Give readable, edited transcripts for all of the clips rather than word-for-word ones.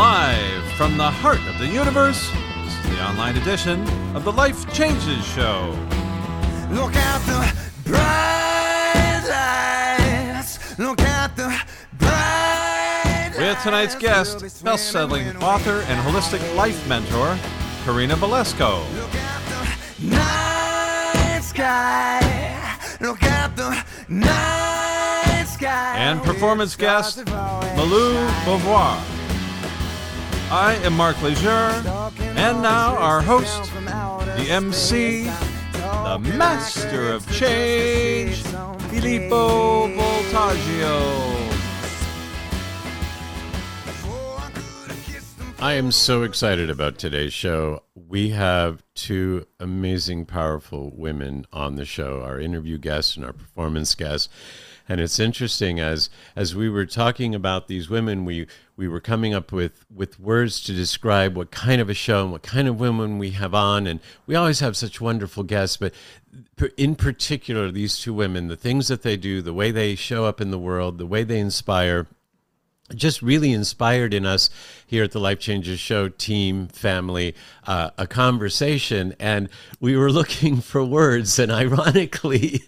Live from the heart of the universe, this is the online edition of the Life Changes Show. Look at the bright lights. Look at the bright lights. With tonight's guest, best-selling author and holistic life mentor, Karina Balesko. Look at the night sky. Look at the night sky. And performance guest, Malou Beauvoir. I am Mark Lejeune, and now our host, the MC, the Master of Change, Filippo Voltaggio. I am so excited about today's show. We have two amazing, powerful women on the show, our interview guests and our performance guests. And it's interesting, as we were talking about these women, we were coming up with words to describe what kind of a show and what kind of women we have on. And we always have such wonderful guests, but in particular, these two women, the things that they do, the way they show up in the world, the way they inspire, just really inspired in us here at the Life Changes Show team, family, a conversation. And we were looking for words, and ironically,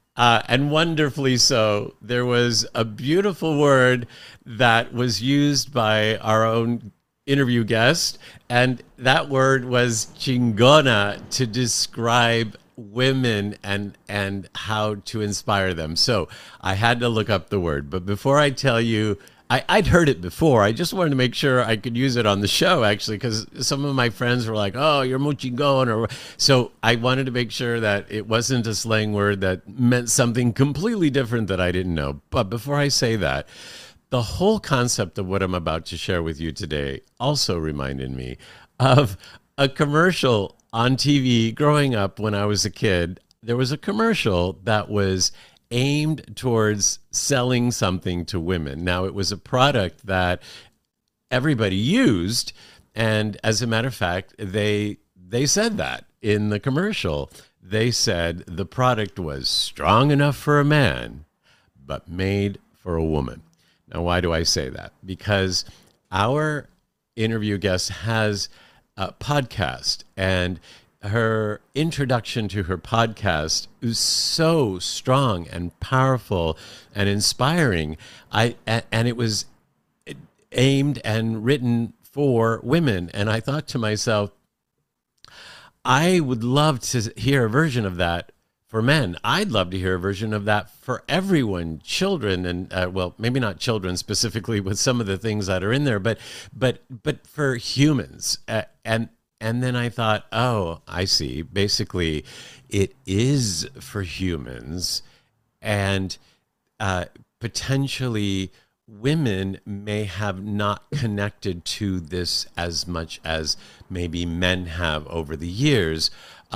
and wonderfully so, there was a beautiful word that was used by our own interview guest, and that word was chingona to describe women and how to inspire them. So I had to look up the word, but before I tell you, I'd heard it before. I just wanted to make sure I could use it on the show, actually, because some of my friends were like, oh, you're muy chingón. So I wanted to make sure that it wasn't a slang word that meant something completely different that I didn't know. But before I say that, the whole concept of what I'm about to share with you today also reminded me of a commercial on TV growing up when I was a kid. There was a commercial that was aimed towards selling something to women. Now, it was a product that everybody used, and as a matter of fact, they said that in the commercial. They said the product was strong enough for a man, but made for a woman. Now, why do I say that? Because our interview guest has a podcast, and her introduction to her podcast is so strong and powerful and inspiring. And it was aimed and written for women. And I thought to myself, I would love to hear a version of that for men. I'd love to hear a version of that for everyone, children, and well, maybe not children specifically with some of the things that are in there, but for humans. And then I thought, oh, I see. Basically, it is for humans, and potentially women may have not connected to this as much as maybe men have over the years.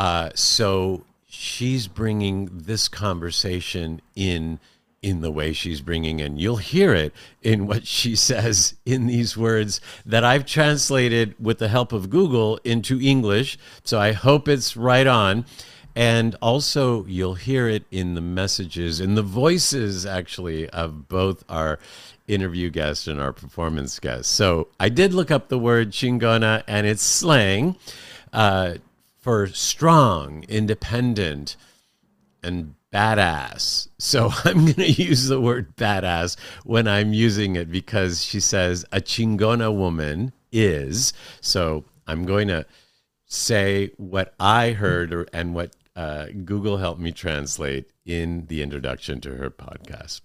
So she's bringing this conversation in the way she's bringing in. You'll hear it in what she says in these words that I've translated with the help of Google into English. So I hope it's right on. And also you'll hear it in the messages, in the voices actually of both our interview guest and our performance guest. So I did look up the word chingona, and it's slang for strong, independent, and badass. So I'm going to use the word badass when I'm using it because she says a chingona woman is. So I'm going to say what I heard and what Google helped me translate in the introduction to her podcast.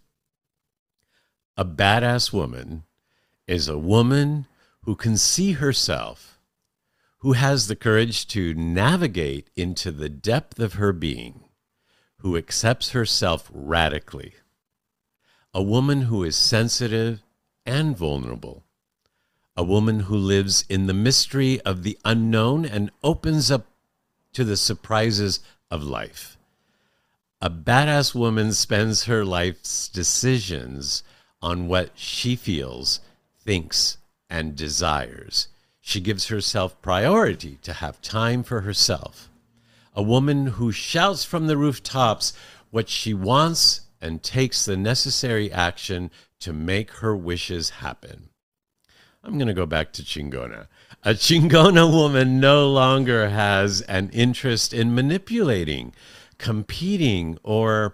A badass woman is a woman who can see herself, who has the courage to navigate into the depth of her being, who accepts herself radically, a woman who is sensitive and vulnerable, a woman who lives in the mystery of the unknown and opens up to the surprises of life. A badass woman spends her life's decisions on what she feels, thinks, and desires. She gives herself priority to have time for herself. A woman who shouts from the rooftops what she wants and takes the necessary action to make her wishes happen. I'm going to go back to Chingona. A Chingona woman no longer has an interest in manipulating, competing, or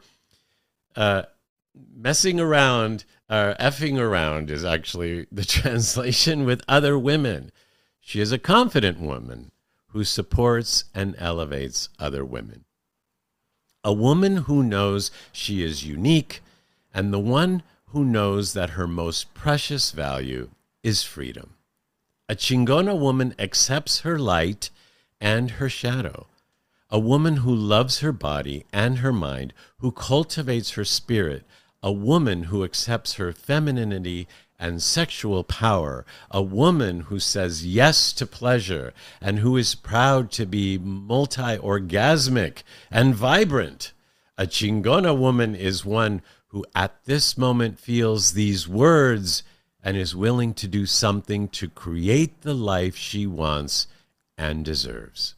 messing around, or effing around is actually the translation, with other women. She is a confident woman who supports and elevates other women. A woman who knows she is unique, and the one who knows that her most precious value is freedom. A Chingona woman accepts her light and her shadow. A woman who loves her body and her mind, who cultivates her spirit. A woman who accepts her femininity and sexual power. A woman who says yes to pleasure and who is proud to be multi-orgasmic and vibrant. A Chingona woman is one who at this moment feels these words and is willing to do something to create the life she wants and deserves.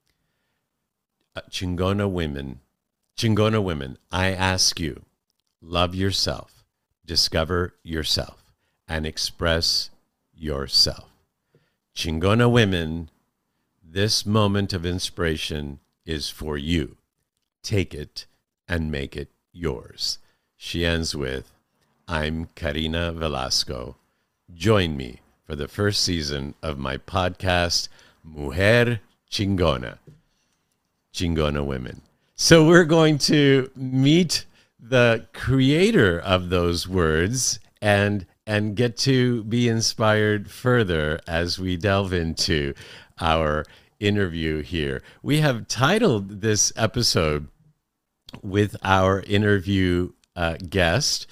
Chingona women, I ask you, love yourself, discover yourself, and express yourself. Chingona women, this moment of inspiration is for you. Take it and make it yours. She ends with, I'm Karina Velasco. Join me for the first season of my podcast, Mujer Chingona, Chingona Women. So we're going to meet the creator of those words and get to be inspired further as we delve into our interview here. We have titled this episode with our interview guest,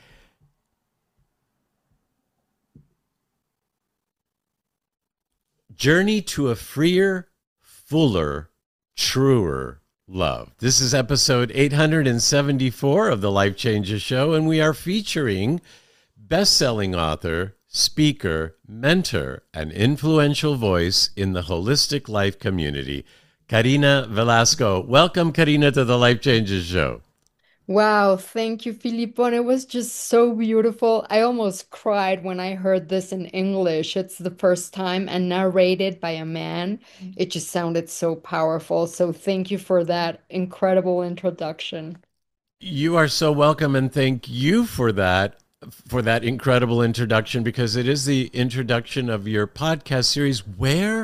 Journey to a Freer, Fuller, Truer Love. This is episode 874 of the Life Changes Show, and we are featuring best-selling author, speaker, mentor, and influential voice in the holistic life community, Karina Velasco. Welcome, Karina, to the Life Changes Show. Wow, thank you, Filippo. And it was just so beautiful. I almost cried when I heard this in English. It's the first time and narrated by a man. It just sounded so powerful. So thank you for that incredible introduction. You are so welcome, and thank you for that incredible introduction, because it is the introduction of your podcast series. Where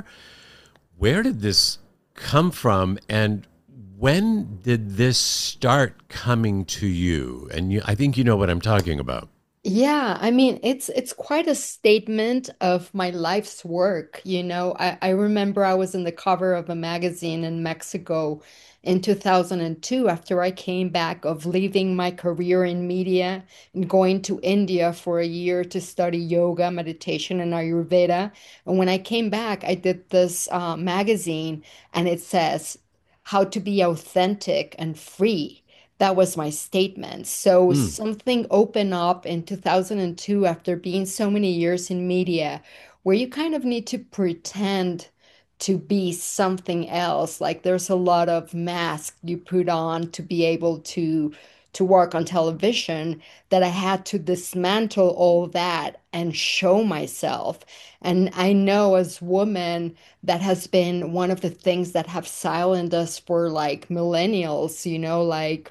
did this come from, and when did this start coming to you? And I think you know what I'm talking about. Yeah, I mean, it's quite a statement of my life's work. I remember I was in the cover of a magazine in Mexico in 2002 after I came back of leaving my career in media and going to India for a year to study yoga, meditation, and Ayurveda. And when I came back, I did this magazine, and it says, how to be authentic and free. That was my statement. So something opened up in 2002 after being so many years in media, where you kind of need to pretend to be something else. Like there's a lot of masks you put on to be able to work on television, that I had to dismantle all that and show myself. And I know as women, that has been one of the things that have silenced us for like millennials, like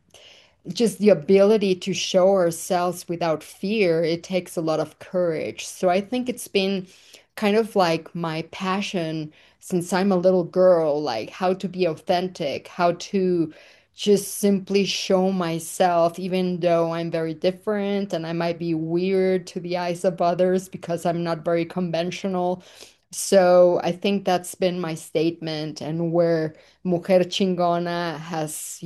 just the ability to show ourselves without fear. It takes a lot of courage. So I think it's been kind of like my passion since I'm a little girl, like how to be authentic, how to just simply show myself, even though I'm very different and I might be weird to the eyes of others because I'm not very conventional. So I think that's been my statement, and where Mujer Chingona has,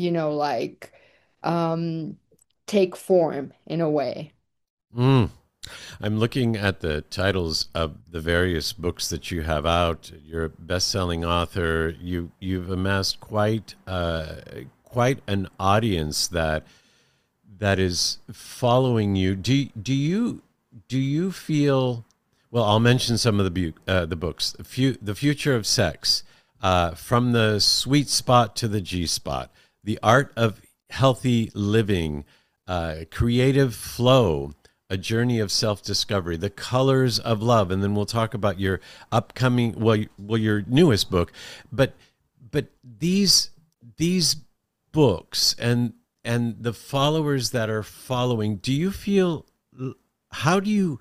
um, take form in a way. Mm. I'm looking at the titles of the various books that you have out. You're a best-selling author. You've amassed quite an audience that is following you. Do you feel? Well, I'll mention some of the books. The Future of Sex, From the Sweet Spot to the G Spot, The Art of Healthy Living, Creative Flow, A Journey of Self-Discovery, The Colors of Love, and then we'll talk about your upcoming, your newest book. But these books and the followers that are following, do you feel, how do you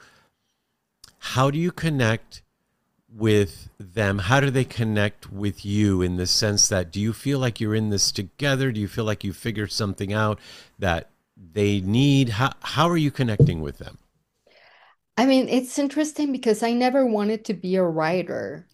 connect with them? How do they connect with you, in the sense that, do you feel like you're in this together? Do you feel like you figured something out that they need? How are you connecting with them? I mean, it's interesting because I never wanted to be a writer.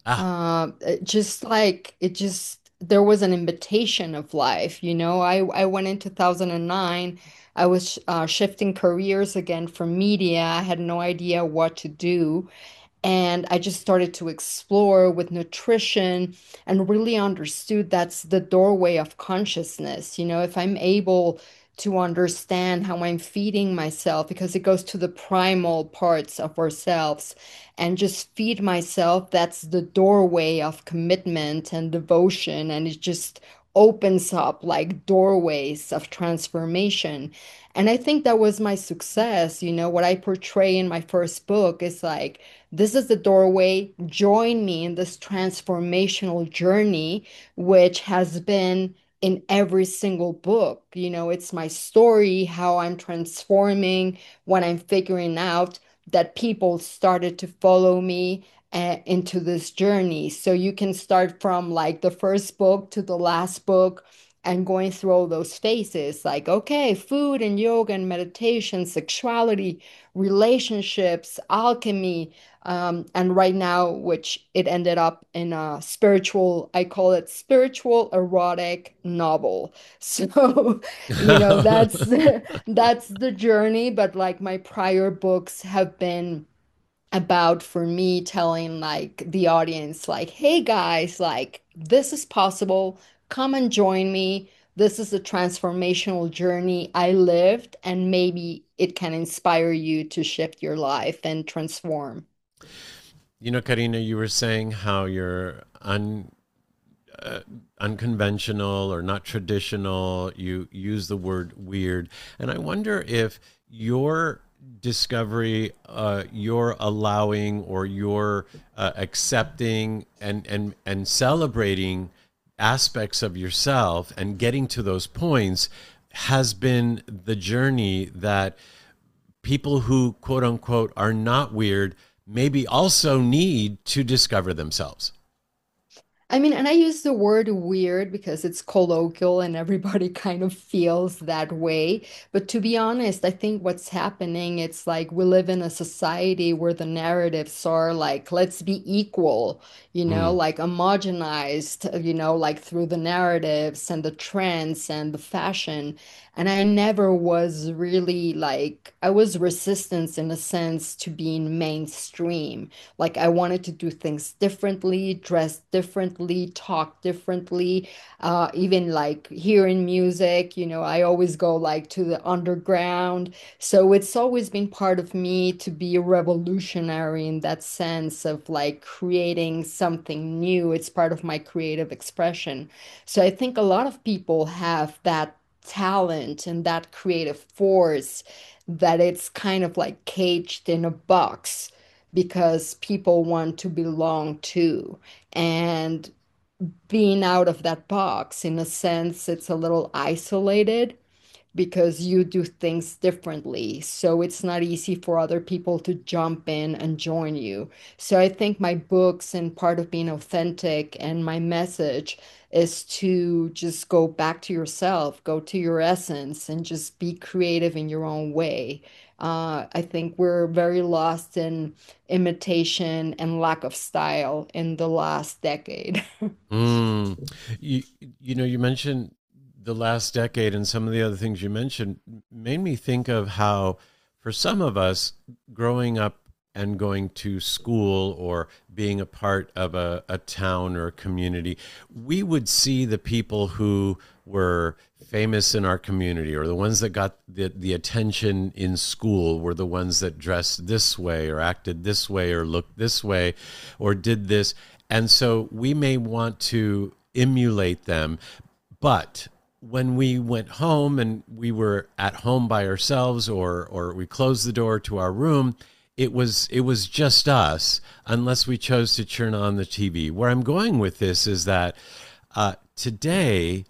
There was an invitation of life. I went in 2009. I was shifting careers again from media. I had no idea what to do. And I just started to explore with nutrition and really understood that's the doorway of consciousness. If I'm able to understand how I'm feeding myself, because it goes to the primal parts of ourselves, and just feed myself, that's the doorway of commitment and devotion. And it just opens up like doorways of transformation. And I think that was my success. What I portray in my first book is like, this is the doorway. Join me in this transformational journey, which has been in every single book. It's my story, how I'm transforming, what I'm figuring out, that people started to follow me into this journey. So you can start from like the first book to the last book and going through all those phases, like, okay, food and yoga and meditation, sexuality, relationships, alchemy, and right now, which it ended up in a spiritual, I call it spiritual erotic novel. So, that's the journey. But like my prior books have been about, for me, telling like the audience, like, hey guys, like this is possible. Come and join me. This is a transformational journey I lived, and maybe it can inspire you to shift your life and transform. Karina, you were saying how you're unconventional or not traditional. You use the word weird. And I wonder if your discovery, your allowing, or your accepting and celebrating aspects of yourself and getting to those points has been the journey that people who, quote unquote, are not weird maybe also need to discover themselves. I mean, and I use the word weird because it's colloquial and everybody kind of feels that way. But to be honest, I think what's happening, it's like we live in a society where the narratives are like, let's be equal, Mm. like homogenized, like through the narratives and the trends and the fashion. And I never was really like, I was resistance in a sense to being mainstream. Like I wanted to do things differently, dress differently, talk differently. Even like hearing music, I always go like to the underground. So it's always been part of me to be a revolutionary in that sense of like creating something new. It's part of my creative expression. So I think a lot of people have that talent and that creative force, that it's kind of like caged in a box because people want to belong to. And being out of that box, in a sense, it's a little isolated because you do things differently. So it's not easy for other people to jump in and join you. So I think my books, and part of being authentic and my message, is to just go back to yourself, go to your essence, and just be creative in your own way. I think we're very lost in imitation and lack of style in the last decade. Mm. You mentioned the last decade, and some of the other things you mentioned made me think of how, for some of us, growing up and going to school or being a part of a town or a community, we would see the people who were famous in our community, or the ones that got the attention in school, were the ones that dressed this way or acted this way or looked this way or did this. And so we may want to emulate them, but when we went home and we were at home by ourselves, or we closed the door to our room, it was just us, unless we chose to turn on the TV. Where I'm going with this is that today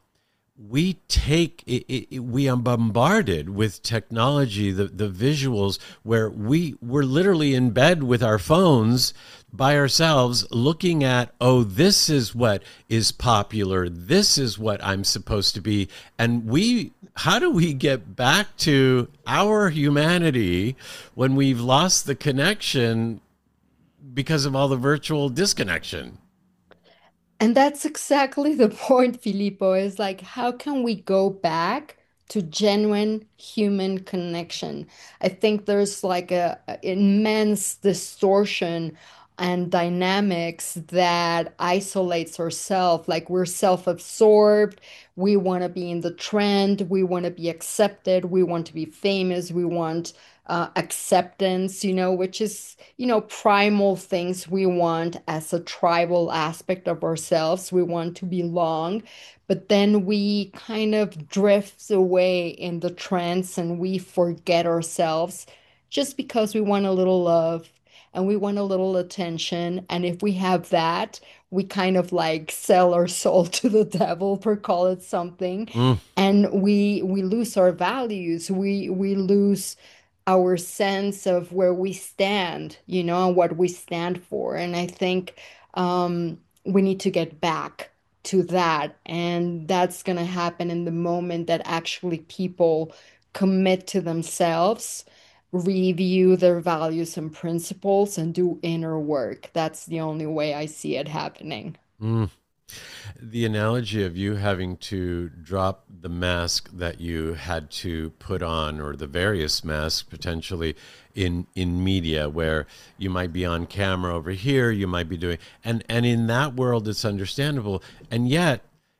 we are bombarded with technology, the visuals, where we're literally in bed with our phones by ourselves looking at, oh, this is what is popular, this is what I'm supposed to be. And how do we get back to our humanity when we've lost the connection because of all the virtual disconnection? And that's exactly the point, Filippo, is like, how can we go back to genuine human connection? I think there's like a immense distortion and dynamics that isolates ourselves. Like we're self-absorbed. We want to be in the trend. We want to be accepted. We want to be famous. We want acceptance, which is, primal things we want as a tribal aspect of ourselves. We want to belong, but then we kind of drift away in the trance and we forget ourselves just because we want a little love and we want a little attention. And if we have that, we kind of like sell our soul to the devil, per call it something, Mm, and we lose our values. We lose our sense of where we stand, and what we stand for. And I think we need to get back to that. And that's going to happen in the moment that actually people commit to themselves, review their values and principles, and do inner work. That's the only way I see it happening. mm. The analogy of you having to drop the mask that you had to put on, or the various masks potentially in media, where you might be on camera over here, you might be doing, and in that world, it's understandable. And yet,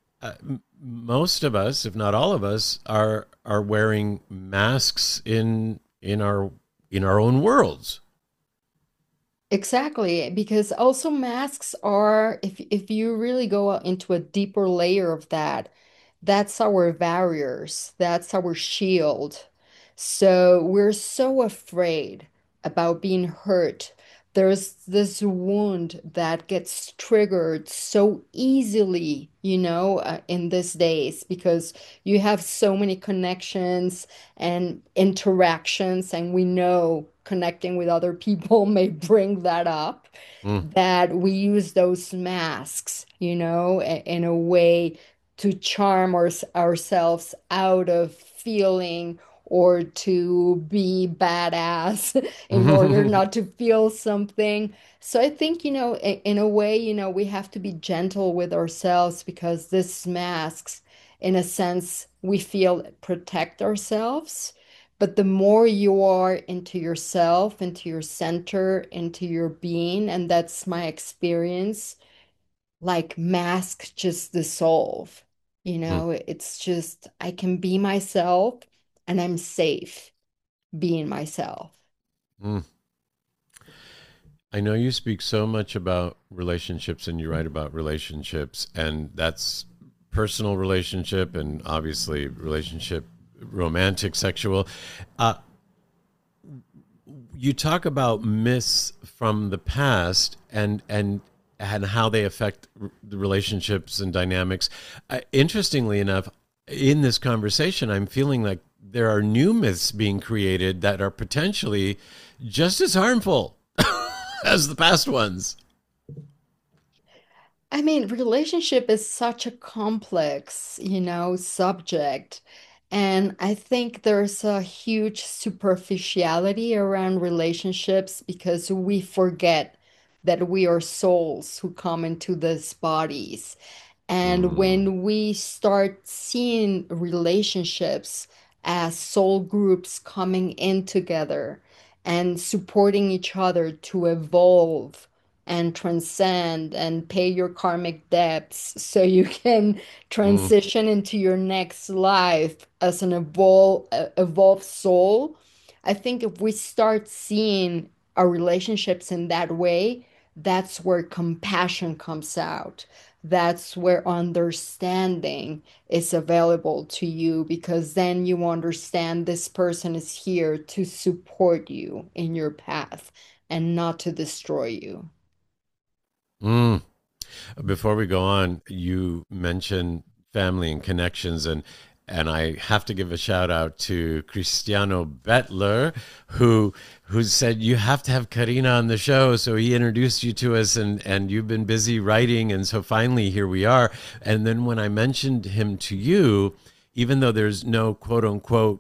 most of us, if not all of us, are wearing masks in our own worlds. Exactly, because also masks are, if you really go into a deeper layer of that, that's our barriers, that's our shield. So we're so afraid about being hurt. There's this wound that gets triggered so easily, in these days because you have so many connections and interactions, and we know connecting with other people may bring that up, Mm, that we use those masks, in a way to charm ourselves out of feeling, or to be badass in order mm, not to feel something. So I think, in a way, we have to be gentle with ourselves because these masks, in a sense, we feel protect ourselves. But the more you are into yourself, into your center, into your being, and that's my experience, like masks just dissolve. mm, It's just I can be myself and I'm safe being myself. mm. I know you speak so much about relationships, and you write about relationships, and that's personal relationship and obviously relationship, romantic, sexual. Uh, you talk about myths from the past, and how they affect the relationships and dynamics. Interestingly enough, in this conversation, I'm feeling like there are new myths being created that are potentially just as harmful as the past ones. I mean, relationship is such a complex, subject. And I think there's a huge superficiality around relationships because we forget that we are souls who come into these bodies. And Mm, when we start seeing relationships as soul groups coming in together and supporting each other to evolve and transcend and pay your karmic debts so you can mm, transition into your next life as an evolved soul. I think if we start seeing our relationships in that way, that's where compassion comes out. that's where understanding is available to you, because then you understand this person is here to support you in your path and not to destroy you. Mm. Before we go on, you mentioned family and connections, and I have to give a shout out to Cristiano Bettler, who said you have to have Karina on the show. So he introduced you to us, and you've been busy writing, and so finally here we are. And then when I mentioned him to you, even though there's no quote unquote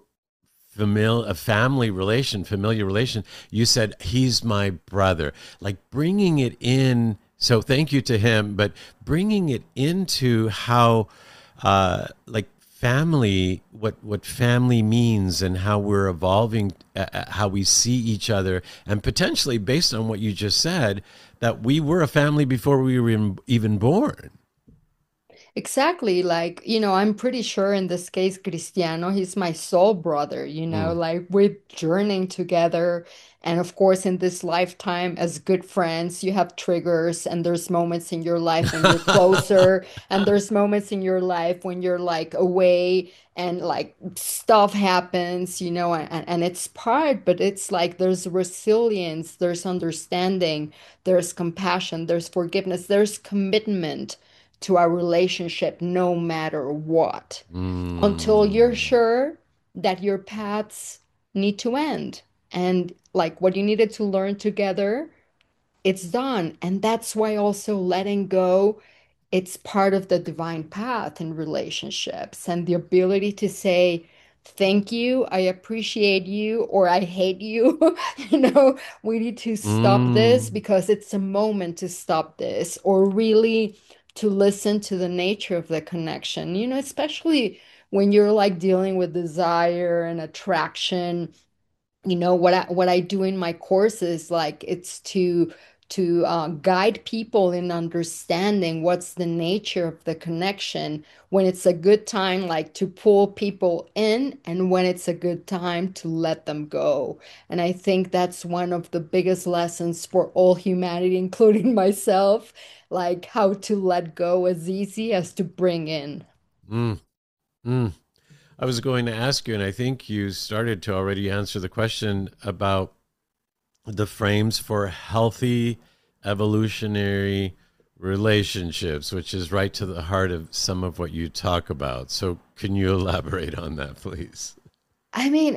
familiar relation, you said he's my brother, like bringing it in. So thank you to him, but bringing it into how like family, what family means, and how we're evolving, how we see each other, and potentially based on what you just said, that we were a family before we were even born. Exactly. Like, I'm pretty sure in this case, Cristiano, he's my soul brother, Mm. like we're journeying together. And of course, in this lifetime, as good friends, you have triggers, and there's moments in your life when you're closer, and there's moments in your life when you're like away and like stuff happens, and it's part, but it's like there's resilience, there's understanding, there's compassion, there's forgiveness, there's commitment to our relationship no matter what, until you're Mm. sure that your paths need to end. And like what you needed to learn together, it's done. And that's why also letting go, it's part of the divine path in relationships, and the ability to say, thank you, I appreciate you, or I hate you. We need to stop this Mm. because it's a moment to stop this, or really to listen to the nature of the connection, especially when you're like dealing with desire and attraction. What I do in my courses, like it's to guide people in understanding what's the nature of the connection, when it's a good time like to pull people in, and when it's a good time to let them go. And I think that's one of the biggest lessons for all humanity, including myself, like how to let go as easy as to bring in. Mm. Mm. I was going to ask you, and I think you started to already answer the question about the frames for healthy evolutionary relationships, which is right to the heart of some of what you talk about. So, can you elaborate on that, please? I mean,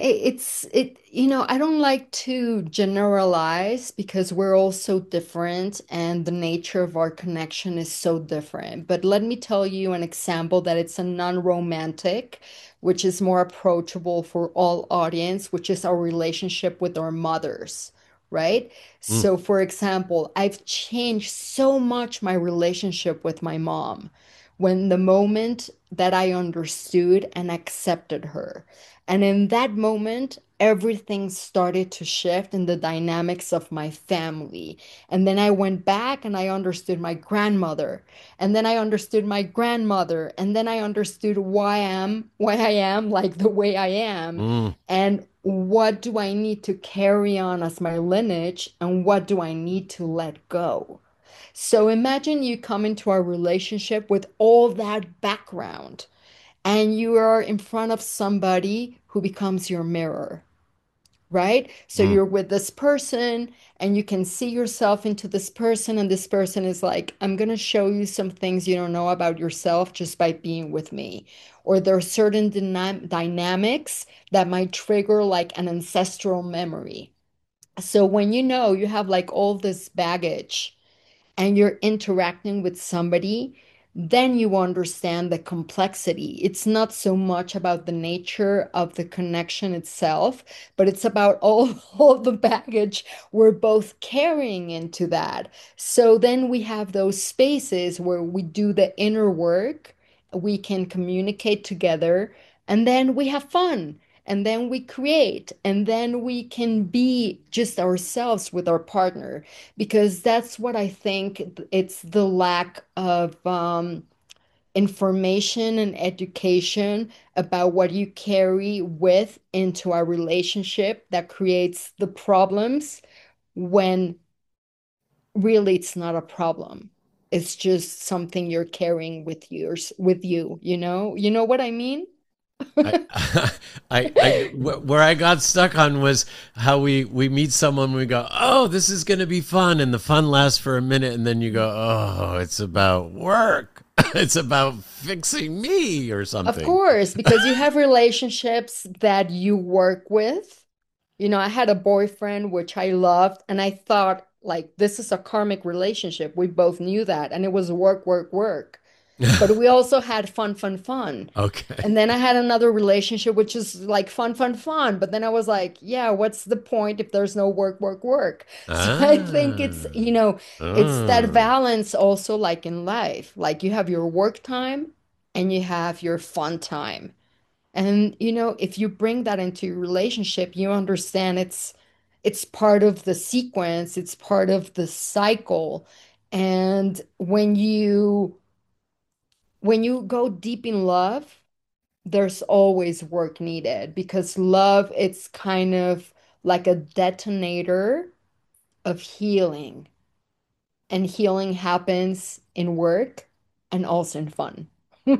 I don't like to generalize because we're all so different and the nature of our connection is so different. But let me tell you an example that it's a non-romantic, which is more approachable for all audience, which is our relationship with our mothers, right? Mm. So, for example, I've changed so much my relationship with my mom when the moment that I understood and accepted her. And in that moment, everything started to shift in the dynamics of my family. And then I went back and I understood my grandmother. And then I understood my grandmother. And then I understood why I am like the way I am. Mm. And what do I need to carry on as my lineage? And what do I need to let go? So imagine you come into a relationship with all that background, and you are in front of somebody who becomes your mirror, right? So Mm. you're with this person and you can see yourself into this person, and this person is like, I'm going to show you some things you don't know about yourself just by being with me. Or there are certain dynamics that might trigger like an ancestral memory. So when you have like all this baggage and you're interacting with somebody, then you understand the complexity. It's not so much about the nature of the connection itself, but it's about all, all the baggage we're both carrying into that. So then we have those spaces where we do the inner work, we can communicate together, and then we have fun. And then we create, and then we can be just ourselves with our partner, because that's what I think, it's the lack of information and education about what you carry with into a relationship that creates the problems when really it's not a problem. it's just something you're carrying with you, with you, you know? You know what I mean? I, where I got stuck on was how we meet someone, we go, oh, this is going to be fun, and the fun lasts for a minute, and then you go, oh, it's about work, it's about fixing me or Of something. course, because you have relationships that you work with. You know, I had a boyfriend which I loved, and I thought, like, this is a karmic relationship. We both knew that, and it was work, work, work. But we also had fun, fun, fun. Okay. And then I had another relationship which is like fun, fun, fun. But then I was like, yeah, what's the point if there's no work, work, work? So I think it's, Ah. you know, it's that Oh. balance also like in life. Like you have your work time and you have your fun time. And you know, if you bring that into your relationship, you understand it's part of the sequence, it's part of the cycle. And when you go deep in love, there's always work needed because love, it's kind of like a detonator of healing. And healing happens in work and also in fun.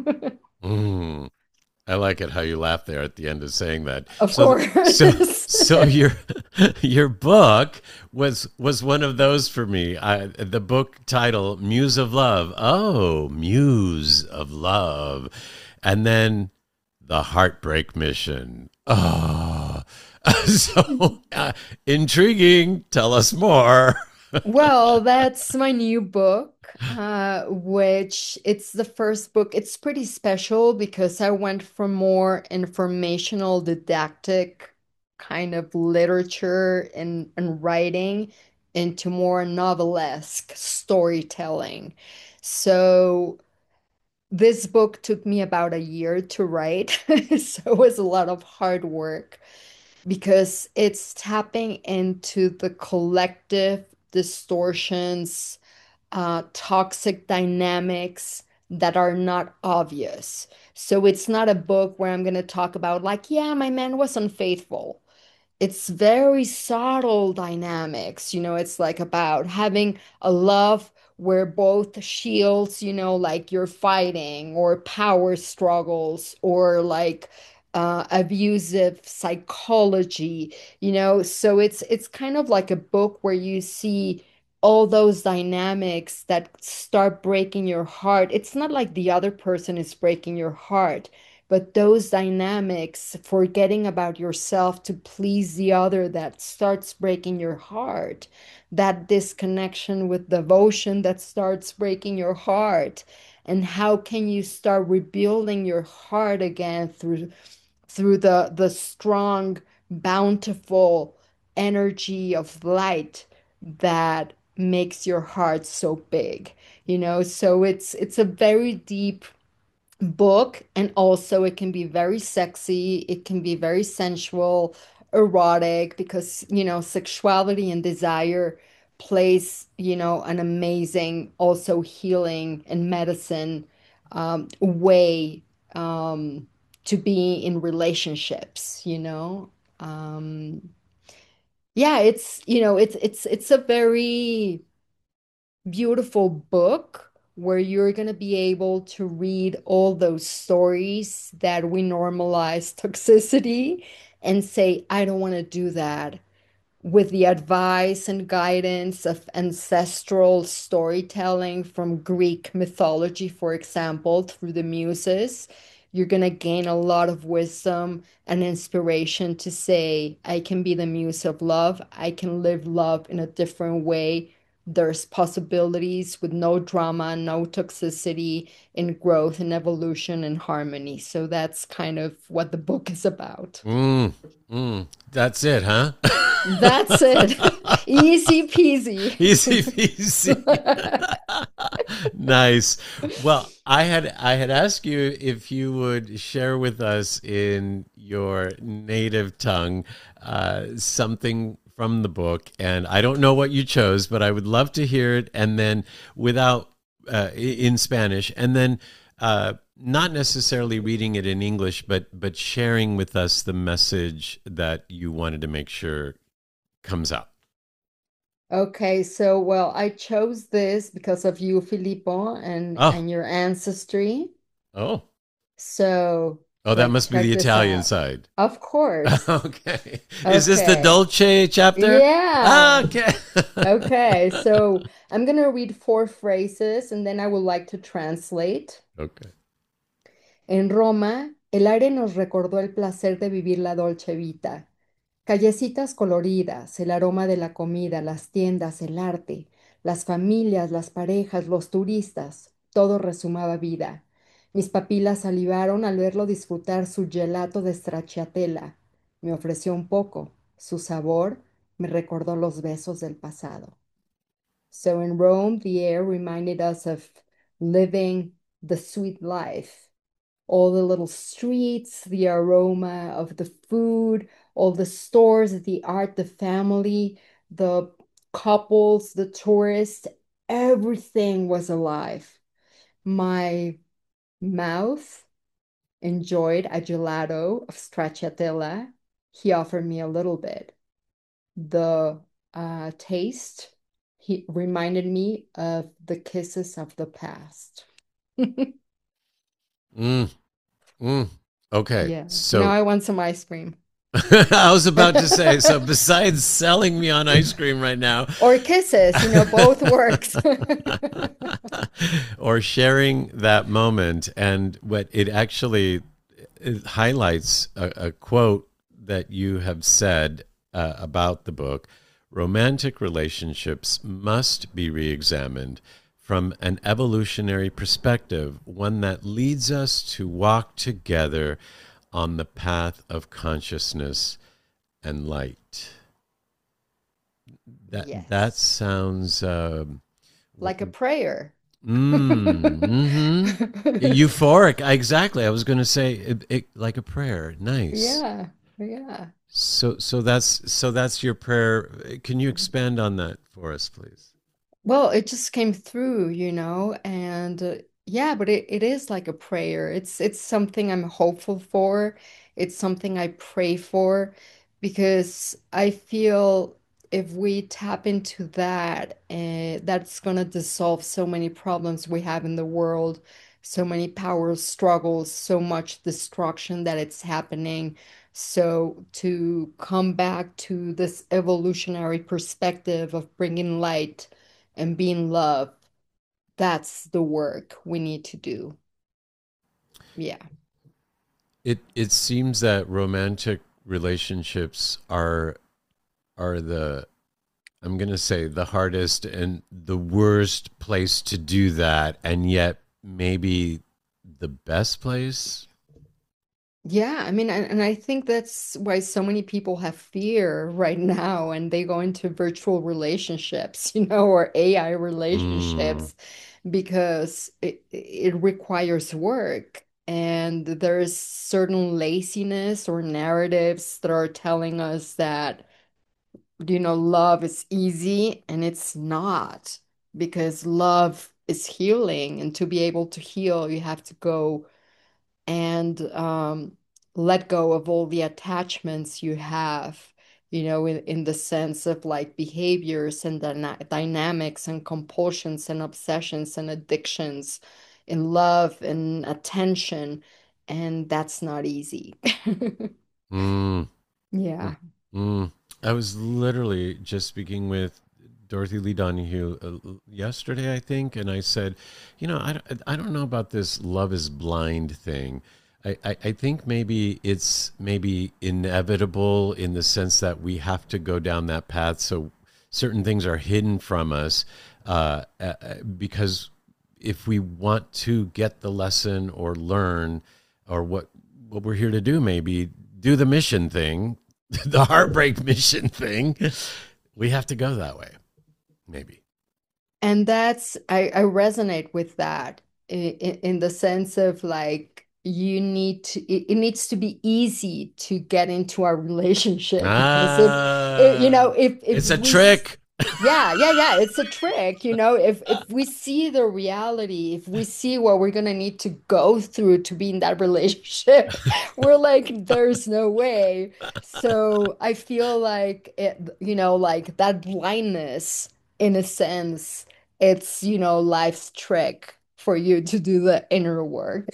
Mm. I like it how you laugh there at the end of saying that. Of So, course. so your your book was one of those for me. The book title, Muse of Love. Oh, Muse of Love, and then the Heartbreak Mission. Oh, so intriguing. Tell us more. Well, that's my new book, which it's the first book. It's pretty special because I went from more informational, didactic kind of literature and writing into more novelesque storytelling. So this book took me about a year to write, so it was a lot of hard work because it's tapping into the collective distortions, toxic dynamics that are not obvious. So it's not a book where I'm going to talk about, like, yeah, my man was unfaithful. It's very subtle dynamics. You know, it's like about having a love where both shields, you know, like you're fighting or power struggles or like abusive psychology, you know. So it's kind of like a book where you see all those dynamics that start breaking your heart. It's not like the other person is breaking your heart, but those dynamics, forgetting about yourself to please the other, that starts breaking your heart. That disconnection with devotion that starts breaking your heart. And how can you start rebuilding your heart again through the strong, bountiful energy of light that makes your heart so big, you know? So it's a very deep book, and also it can be very sexy, it can be very sensual, erotic, because you know sexuality and desire plays, you know, an amazing also healing and medicine way um to be in relationships, you know. Yeah, it's, you know, it's a very beautiful book where you're going to be able to read all those stories that we normalize toxicity and say, I don't want to do that, with the advice and guidance of ancestral storytelling from Greek mythology, for example, through the muses. You're going to gain a lot of wisdom and inspiration to say, I can be the muse of love. I can live love in a different way. There's possibilities with no drama, no toxicity, in growth and evolution and harmony. So that's kind of what the book is about. Mm, that's it, huh? That's it. Easy peasy. Easy peasy. Nice. Well, I had asked you if you would share with us in your native tongue something from the book, and I don't know what you chose, but I would love to hear it, and then without in Spanish, and then not necessarily reading it in English, but sharing with us the message that you wanted to make sure comes out. Okay, so well, I chose this because of you, Filippo, Oh, and your ancestry. oh, So, oh, that like, must be the check this Italian out. side. Of course. Okay. Is this the Okay. Dolce chapter? Yeah. Okay. Okay, so I'm gonna read four phrases and then I would like to translate. Okay. En Roma, el aire nos recordó el placer de vivir la dolce vita. Callecitas coloridas, el aroma de la comida, las tiendas, el arte, las familias, las parejas, los turistas, todo resumaba vida. Mis papilas salivaron al verlo disfrutar su gelato de stracciatella. Me ofreció un poco. Su sabor me recordó los besos del pasado. So in Rome, the air reminded us of living the sweet life. All the little streets, the aroma of the food, all the stores, the art, the family, the couples, the tourists, everything was alive. My mouth enjoyed a gelato of stracciatella. He offered me a little bit. The taste, he reminded me of the kisses of the past. Mm, mm. Okay. Yeah. Now So I want some ice cream. I was about to say, so besides selling me on ice cream right now, Or kisses, both works. or sharing that moment, and what it actually it highlights a quote that you have said about the book: romantic relationships must be re-examined from an evolutionary perspective, one that leads us to walk together on the path of consciousness and light. That Yes. sounds Like a prayer. euphoric. Exactly. I was going to say like a prayer. Nice. Yeah. Yeah. So that's your prayer. Can you expand on that for us, please? Well, it just came through, and yeah, but it is like a prayer. It's something I'm hopeful for. It's something I pray for because I feel if we tap into that, that's gonna dissolve so many problems we have in the world, so many power struggles, so much destruction that it's happening. So to come back to this evolutionary perspective of bringing light and being loved, that's the work we need to do. Yeah. It seems that romantic relationships are the, I'm going to say, the hardest and the worst place to do that, and yet maybe the best place. Yeah, I mean, and I think that's why so many people have fear right now and they go into virtual relationships, or AI Mm, relationships because it requires work and there's certain laziness or narratives that are telling us that love is easy, and it's not because love is healing. And to be able to heal, you have to go and let go of all the attachments you have, in the sense of like behaviors and dynamics and compulsions and obsessions and addictions in love and attention. And that's not easy. mm, mm, Yeah. mm. I was literally just speaking with Dorothy Lee Donahue yesterday, I think, and I said, I don't know about this love is blind thing. I think maybe it's maybe inevitable in the sense that we have to go down that path. So certain things are hidden from us because if we want to get the lesson or learn or what we're here to do, maybe do the mission thing, the heartbreak mission thing, we have to go that way, maybe. And I resonate with that in the sense of like it needs to be easy to get into our relationship because Ah, if it's a we trick. Yeah, yeah, yeah. It's a trick, if we see the reality, if we see what we're gonna need to go through to be in that relationship, we're like, there's no way. So I feel like like that blindness, in a sense, it's, life's trick for you to do the inner work.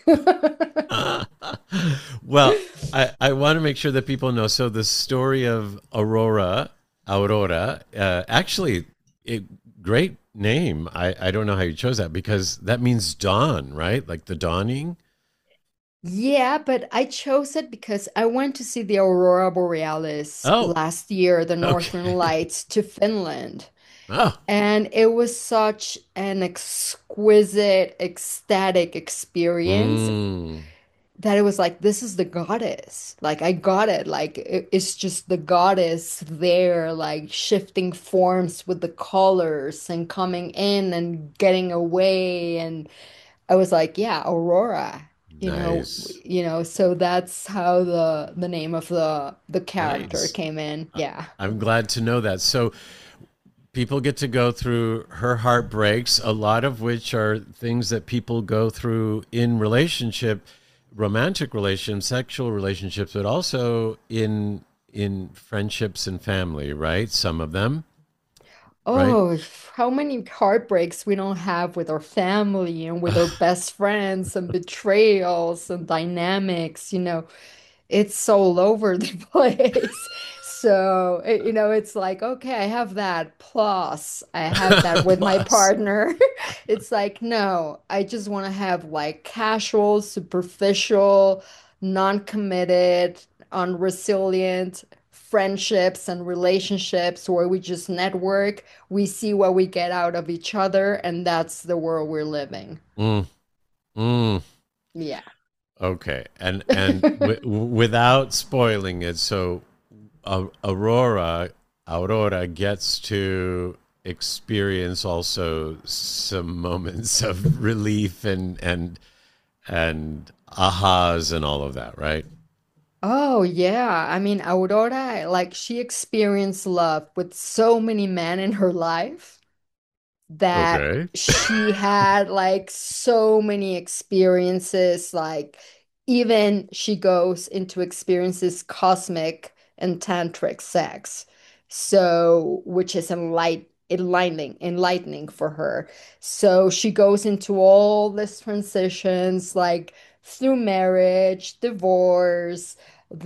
Well, I want to make sure that people know. So the story of Aurora, actually, great name. I don't know how you chose that because that means dawn, right? Like the dawning. Yeah, but I chose it because I went to see the Aurora Borealis Oh, last year, the Northern okay. Lights, to Finland. Oh, And it was such an exquisite, ecstatic experience mm, that it was like, this is the goddess. Like, I got it. Like, it's just the goddess there, like shifting forms with the colors and coming in and getting away. And I was like, yeah, Aurora, you know, nice, so that's how the name of the character nice. came in. Yeah. I'm glad to know that. So people get to go through her heartbreaks, a lot of which are things that people go through in relationship, romantic relationships, sexual relationships, but also in friendships and family, right? Some of them, right? Oh, how many heartbreaks we don't have with our family and with our best friends and betrayals and dynamics, it's all over the place. So, it's like, okay, I have that. Plus, I have that with my Plus, partner. It's like, no, I just want to have like casual, superficial, non-committed, unresilient friendships and relationships where we just network, we see what we get out of each other, and that's the world we're living. mm, mm. Yeah. Okay, and without spoiling it, so Aurora gets to experience also some moments of relief and ahas and all of that, right? Oh, yeah. I mean, Aurora, like, she experienced love with so many men in her life that Okay. she had like so many experiences, like even she goes into experiences cosmic and tantric sex, so which is enlightening for her. So she goes into all these transitions, like through marriage, divorce,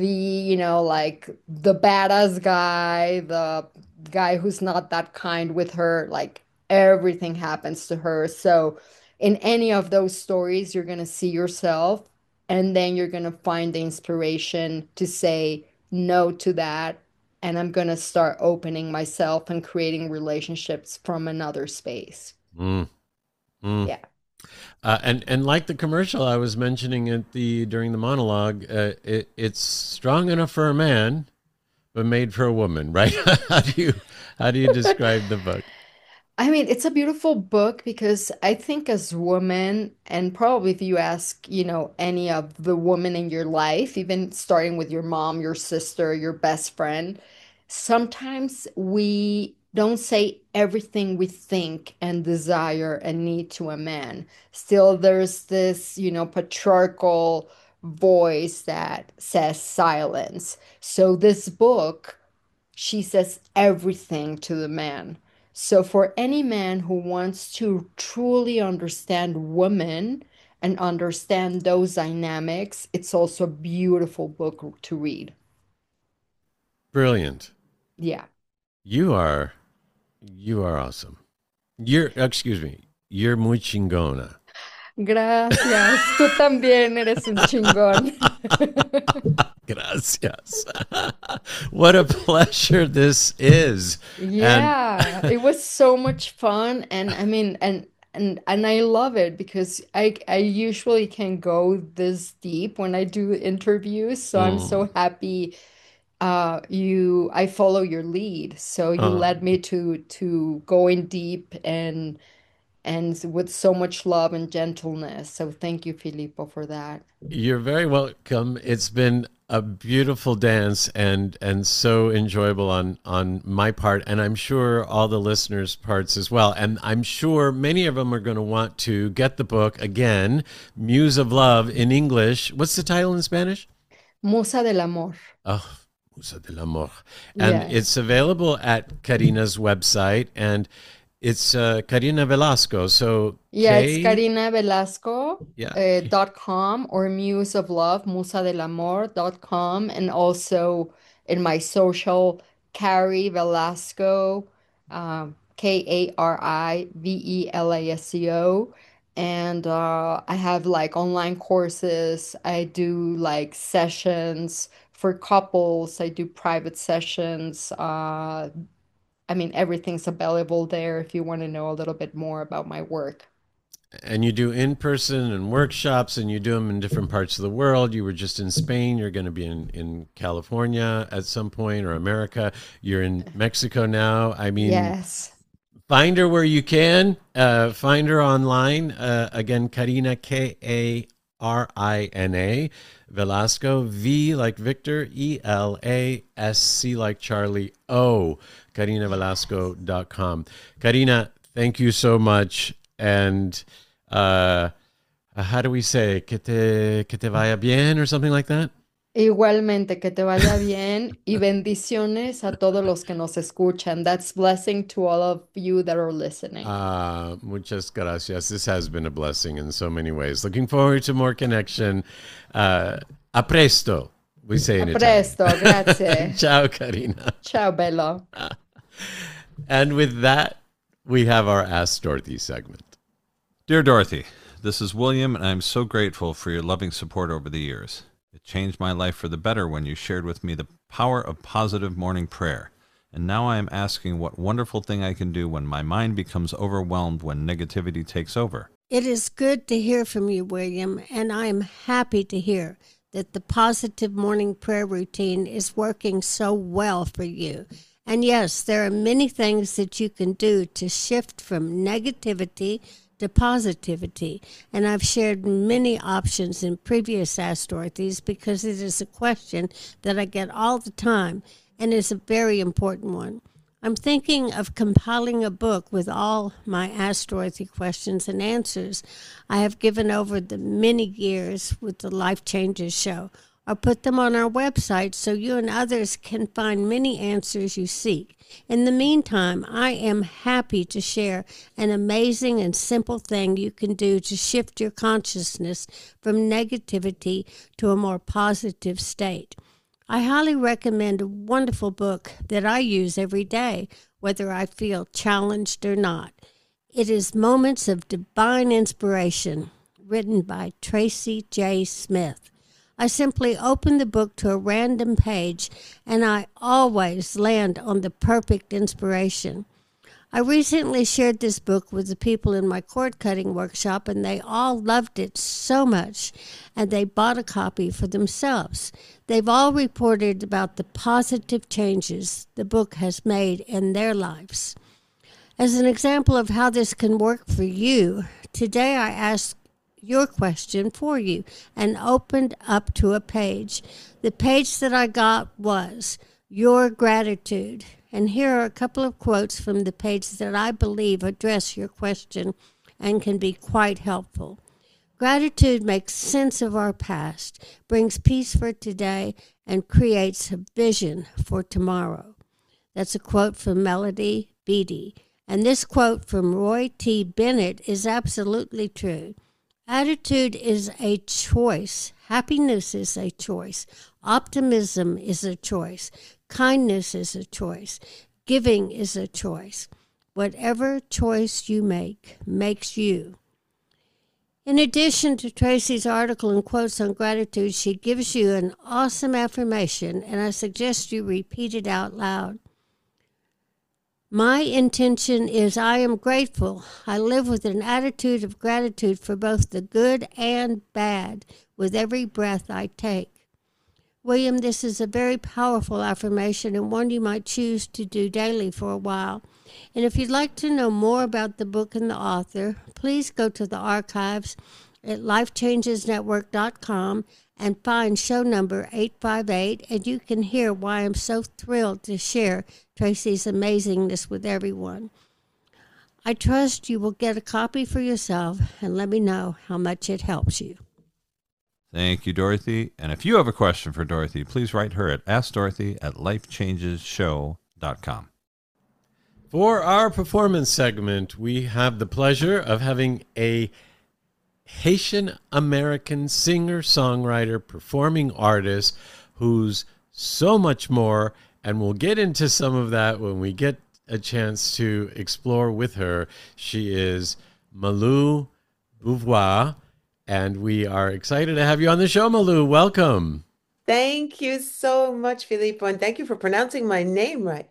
like the badass guy, the guy who's not that kind with her, like everything happens to her. So, in any of those stories, you're going to see yourself, and then you're going to find the inspiration to say no to that. And I'm going to start opening myself and creating relationships from another space. Mm, mm. Yeah. And like the commercial I was mentioning at the during the monologue, it's strong enough for a man, but made for a woman, right? How do you describe the book? I mean, it's a beautiful book because I think as women, and probably if you ask, any of the women in your life, even starting with your mom, your sister, your best friend, sometimes we don't say everything we think and desire and need to a man. Still, there's this, patriarchal voice that says silence. So this book, she says everything to the man. So, for any man who wants to truly understand women and understand those dynamics, it's also a beautiful book to read. Brilliant. Yeah. You are you are awesome. You're excuse me. You're muy chingona. Gracias. Tú también eres un chingón. Gracias. What a pleasure this is. And Yeah, it was so much fun, and I mean, and I love it because I usually can go this deep when I do interviews, so I'm mm, so happy I follow your lead. So you uh, led me to go in deep and with so much love and gentleness. So thank you, Filippo, for that. you're very welcome. It's been a beautiful dance and so enjoyable on my part, and I'm sure all the listeners' parts as well. And I'm sure many of them are going to want to get the book again, Muse of Love in English. What's the title in Spanish? Musa del Amor. Oh, Musa del Amor. And Yes. it's available at Karina's website, and it's Karina Velasco. So Yeah, K- it's carinavelasco.com Yeah. .com or Muse of Love, musadelamor.com, and also in my social, Cari Velasco, KariVelasco. And I have like online courses. I do like sessions for couples. I do private sessions. I mean, everything's available there if you want to know a little bit more about my work. And you do in-person and workshops, and you do them in different parts of the world. You were just in Spain. You're going to be in California at some point, or America. You're in Mexico now. I mean, Yes. find her where you can. Find her online. Again, Karina, Karina Velasco, V like Victor, ELASC like Charlie, O, KarinaVelasco.com. Karina, thank you so much. And how do we say? Que te vaya bien or something like that? Igualmente, que te vaya bien y bendiciones a todos los que nos escuchan. That's blessing to all of you that are listening. Muchas gracias. This has been a blessing in so many ways. Looking forward to more connection. A presto, we say in A Italian. presto, grazie. Ciao, Karina. Ciao, bello. And with that, we have our Ask Dorothy segment. Dear Dorothy, this is William, and I'm so grateful for your loving support over the years. It changed my life for the better when you shared with me the power of positive morning prayer. And now I am asking what wonderful thing I can do when my mind becomes overwhelmed when negativity takes over. It is good to hear from you, William, and I am happy to hear that the positive morning prayer routine is working so well for you. And yes, there are many things that you can do to shift from negativity to positivity. And I've shared many options in previous Ask Dorothy's because it is a question that I get all the time and is a very important one. I'm thinking of compiling a book with all my Ask Dorothy questions and answers I have given over the many years with the Life Changes show. I'll put them on our website so you and others can find many answers you seek. In the meantime, I am happy to share an amazing and simple thing you can do to shift your consciousness from negativity to a more positive state. I highly recommend a wonderful book that I use every day, whether I feel challenged or not. It is Moments of Divine Inspiration, written by Tracy J. Smith. I simply open the book to a random page, and I always land on the perfect inspiration. I recently shared this book with the people in my cord cutting workshop, and they all loved it so much, and they bought a copy for themselves. They've all reported about the positive changes the book has made in their lives. As an example of how this can work for you, today I asked your question for you and opened up to a page. The page that I got was your gratitude. And here are a couple of quotes from the page that I believe address your question and can be quite helpful. Gratitude makes sense of our past, brings peace for today, and creates a vision for tomorrow. That's a quote from Melody Beattie. And this quote from Roy T. Bennett is absolutely true. Attitude is a choice. Happiness is a choice. Optimism is a choice. Kindness is a choice. Giving is a choice. Whatever choice you make makes you. In addition to Tracy's article and quotes on gratitude, she gives you an awesome affirmation, and I suggest you repeat it out loud. My intention is I am grateful. I live with an attitude of gratitude for both the good and bad with every breath I take. William, this is a very powerful affirmation and one you might choose to do daily for a while. And if you'd like to know more about the book and the author, please go to the archives at lifechangesnetwork.com and find show number 858, and you can hear why I'm so thrilled to share Tracy's amazingness with everyone. I trust you will get a copy for yourself and let me know how much it helps you. Thank you, Dorothy. And if you have a question for Dorothy, please write her at AskDorothy@lifechangeshow.com. For our performance segment, we have the pleasure of having a Haitian American singer, songwriter, performing artist who's so much more, and we'll get into some of that when we get a chance to explore with her. She is Malou Beauvoir, and we are excited to have you on the show, Malou. Welcome. Thank you so much, Filippo, and thank you for pronouncing my name right.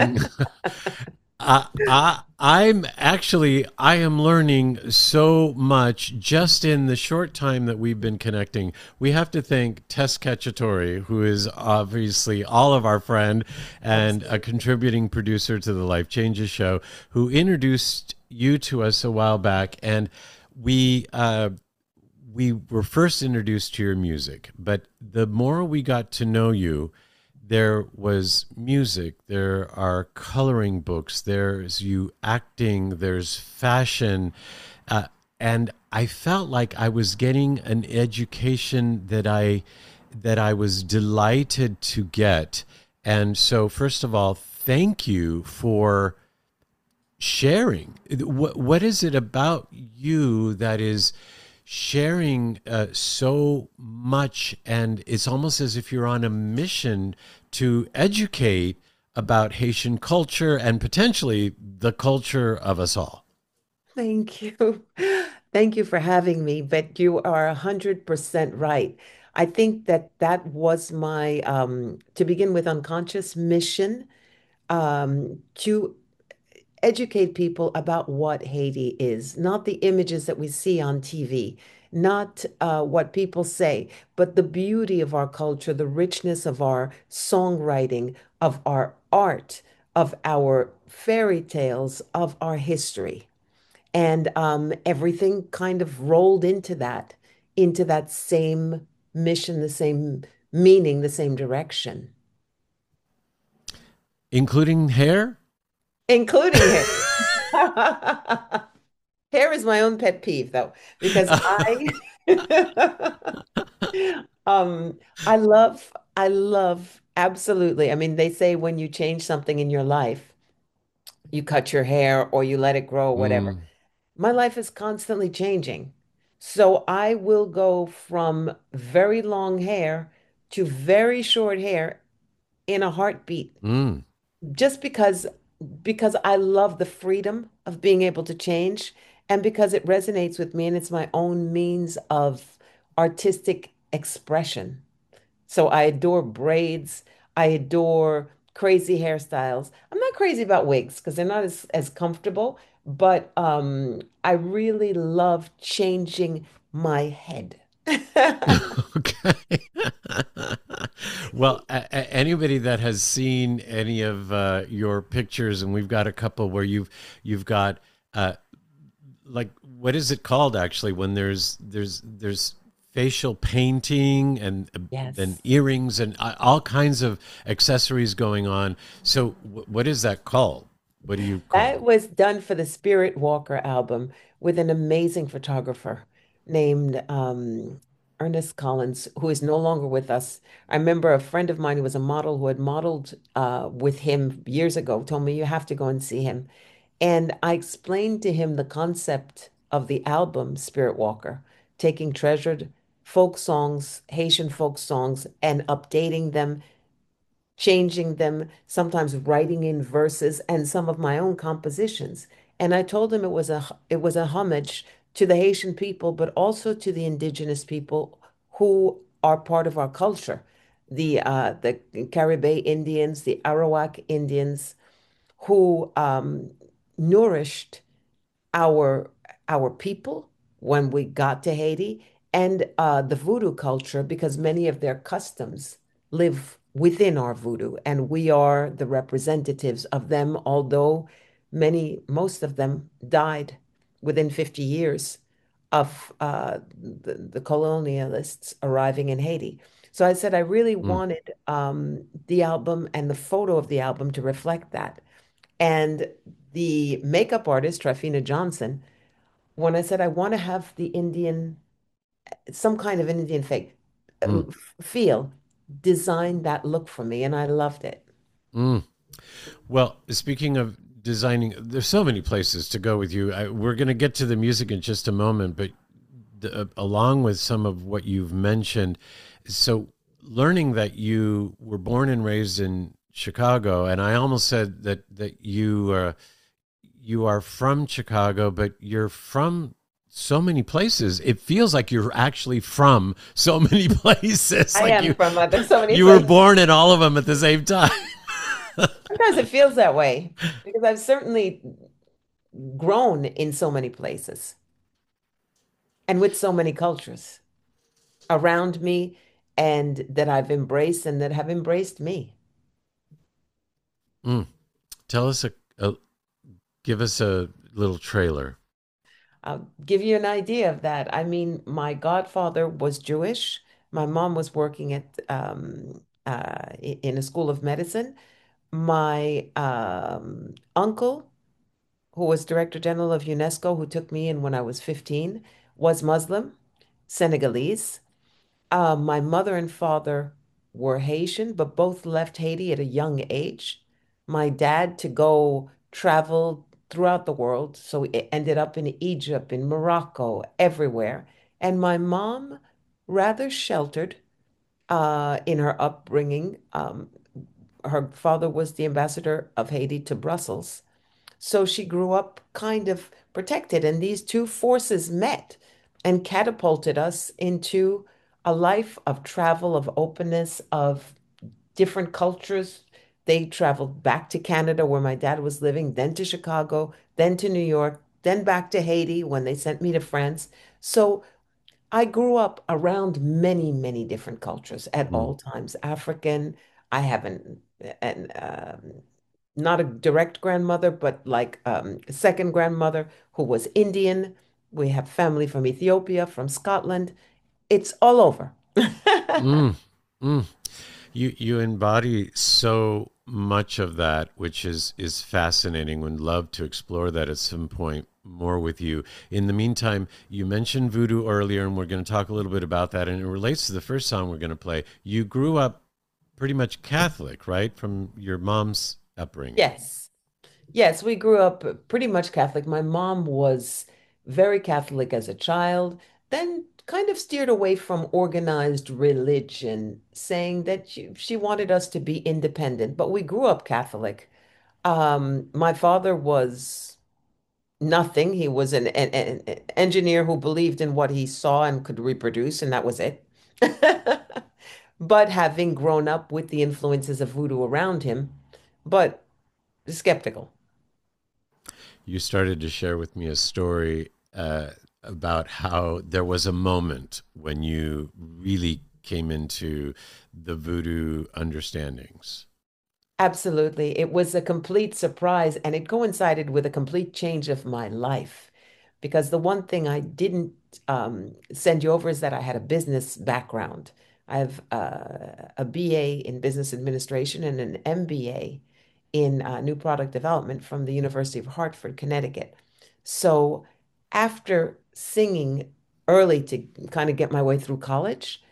I am learning so much just in the short time that we've been connecting. We have to thank Tess Cacciatore, who is obviously all of our friend and a contributing producer to the Life Changes show, who introduced you to us a while back. And we were first introduced to your music, but the more we got to know you, there was music, there are coloring books, there's you acting, there's fashion, and I felt like I was getting an education that I was delighted to get. And so, first of all, thank you for sharing. What is it about you that is sharing so much, and it's almost as if you're on a mission to educate about Haitian culture and potentially the culture of us all? Thank you. Thank you for having me, but you are 100% right. I think that that was my, to begin with, unconscious mission, to educate people about what Haiti is, not the images that we see on TV, not what people say, but the beauty of our culture, the richness of our songwriting, of our art, of our fairy tales, of our history. And everything kind of rolled into that same mission, the same meaning, the same direction. Including hair? Including hair. Hair is my own pet peeve, though, because um, I love absolutely. I mean, they say when you change something in your life, you cut your hair or you let it grow or whatever. Mm, My life is constantly changing. So I will go from very long hair to very short hair in a heartbeat mm. just because I love the freedom of being able to change and because it resonates with me and it's my own means of artistic expression. So I adore braids. I adore crazy hairstyles. I'm not crazy about wigs because they're not as comfortable, but I really love changing my head. Okay. Well, anybody that has seen any of your pictures, and we've got a couple where you've got like, what is it called actually when there's facial painting and then Yes. earrings and all kinds of accessories going on. So what is that called? What do you call That it? was done for the Spirit Walker album with an amazing photographer named Ernest Collins, who is no longer with us. I remember a friend of mine who was a model who had modeled with him years ago told me, you have to go and see him. And I explained to him the concept of the album Spirit Walker, taking treasured folk songs, Haitian folk songs, and updating them, changing them, sometimes writing in verses and some of my own compositions. And I told him it was a homage to the Haitian people, but also to the indigenous people who are part of our culture. The Caribe Indians, the Arawak Indians, who nourished our our people when we got to Haiti and the voodoo culture because many of their customs live within our voodoo and we are the representatives of them, although most of them died within 50 years. of the colonialists arriving in Haiti. So I said I really Mm, wanted the album and the photo of the album to reflect that. And the makeup artist, Trafina Johnson, when I said I want to have the Indian, some kind of an Indian mm, feel, design that look for me, and I loved it. mm. Well, speaking of designing, there's so many places to go with you. We're going to get to the music in just a moment, but along with some of what you've mentioned, so learning that you were born and raised in Chicago, and I almost said that you are from Chicago, but you're from so many places. It feels like you're actually from so many places. I Like am from there's so many you were places. born in all of them at the same time. Sometimes it feels that way because I've certainly grown in so many places and with so many cultures around me and that I've embraced and that have embraced me. Mm. Tell us give us a little trailer. I'll give you an idea of that. I mean, my godfather was Jewish. My mom was working at in a school of medicine. My uncle, who was Director General of UNESCO, who took me in when I was 15, was Muslim, Senegalese. My mother and father were Haitian, but both left Haiti at a young age. My dad to go travel throughout the world, so it ended up in Egypt, in Morocco, everywhere. And my mom, rather sheltered in her upbringing. Her father was the ambassador of Haiti to Brussels. So she grew up kind of protected, and these two forces met and catapulted us into a life of travel, of openness, of different cultures. They traveled back to Canada, where my dad was living, then to Chicago, then to New York, then back to Haiti when they sent me to France. So I grew up around many, many different cultures at Mm. all times. African, I haven't, and not a direct grandmother, but like a second grandmother who was Indian. We have family from Ethiopia, from Scotland. It's all over. Mm. Mm. You embody so much of that, which is fascinating. Would love to explore that at some point more with you. In the meantime, you mentioned voodoo earlier, and we're going to talk a little bit about that. And it relates to the first song we're going to play. You grew up pretty much Catholic, right, from your mom's upbringing. Yes. Yes, we grew up pretty much Catholic. My mom was very Catholic as a child, then kind of steered away from organized religion, saying that she wanted us to be independent. But we grew up Catholic. My father was nothing. He was an engineer who believed in what he saw and could reproduce, and that was it. But having grown up with the influences of voodoo around him, but skeptical. You started to share with me a story about how there was a moment when you really came into the voodoo understandings. Absolutely. It was a complete surprise, and it coincided with a complete change of my life. Because the one thing I didn't send you over is that I had a business background. I have a BA in business administration and an MBA in new product development from the University of Hartford, Connecticut. So after singing early to kind of get my way through college,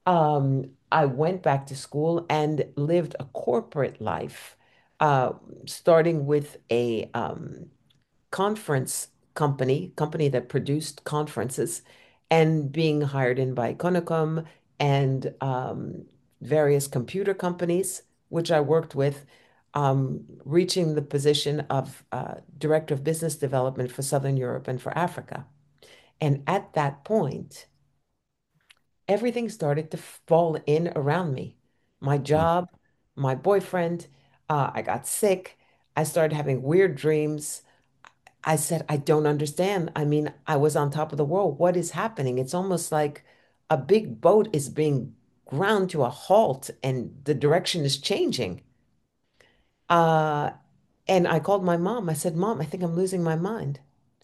I went back to school and lived a corporate life, uh, starting with a conference company that produced conferences, and being hired in by Econocom and various computer companies, which I worked with, reaching the position of Director of Business Development for Southern Europe and for Africa. And at that point, everything started to fall in around me. My Mm. job, my boyfriend, I got sick. I started having weird dreams. I said, I don't understand. I mean, I was on top of the world. What is happening? It's almost like a big boat is being ground to a halt and the direction is changing. Uh, and I called my mom. I said, Mom, I think I'm losing my mind.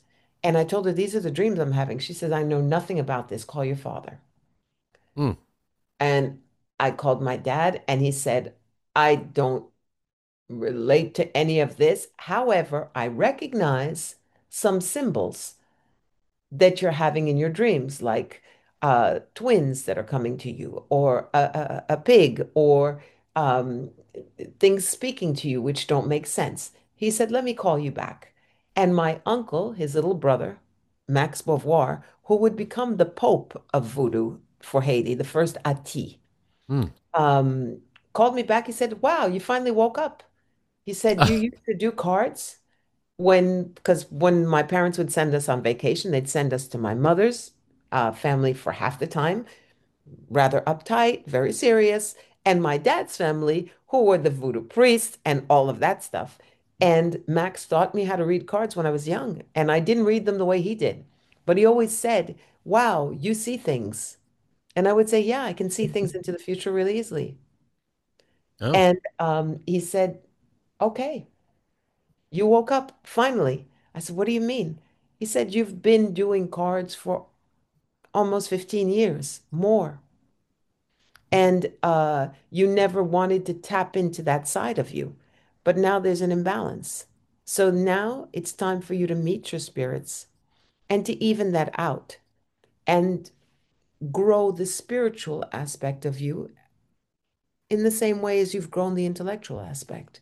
And I told her, these are the dreams I'm having. She says, I know nothing about this. Call your father. Mm. And I called my dad, and he said, I don't relate to any of this. However, I recognize some symbols that you're having in your dreams, like twins that are coming to you, or a pig, or um, things speaking to you which don't make sense. He said, let me call you back. And my uncle, his little brother, Max Beauvoir, who would become the Pope of Voodoo for Haiti, the first Ati, Mm. um, called me back. He said, wow, you finally woke up. He said, you used to do cards because when my parents would send us on vacation, they'd send us to my mother's family for half the time, rather uptight, very serious, and my dad's family, who were the voodoo priests and all of that stuff. And Max taught me how to read cards when I was young, and I didn't read them the way he did. But he always said, wow, you see things. And I would say, yeah, I can see things into the future really easily. Oh. And he said, okay, you woke up finally. I said, what do you mean? He said, you've been doing cards for almost 15 years, more. And you never wanted to tap into that side of you. But now there's an imbalance. So now it's time for you to meet your spirits and to even that out and grow the spiritual aspect of you in the same way as you've grown the intellectual aspect.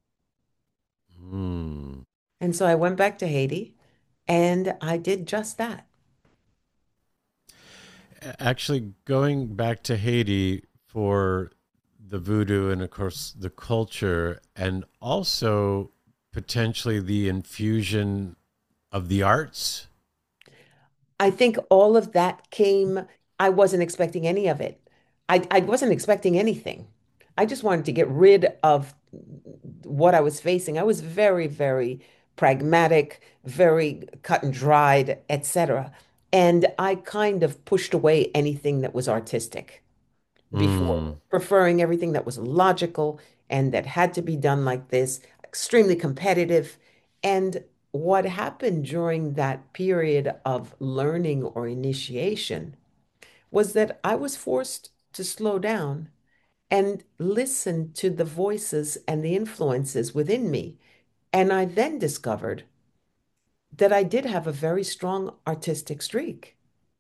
Mm. And so I went back to Haiti and I did just that. Actually, going back to Haiti for the voodoo and, of course, the culture, and also potentially the infusion of the arts. I think all of that came, I wasn't expecting any of it. I wasn't expecting anything. I just wanted to get rid of what I was facing. I was very, very pragmatic, very cut and dried, etc. And I kind of pushed away anything that was artistic before, Mm. preferring everything that was logical and that had to be done like this, extremely competitive. And what happened during that period of learning or initiation was that I was forced to slow down and listen to the voices and the influences within me. And I then discovered that I did have a very strong artistic streak.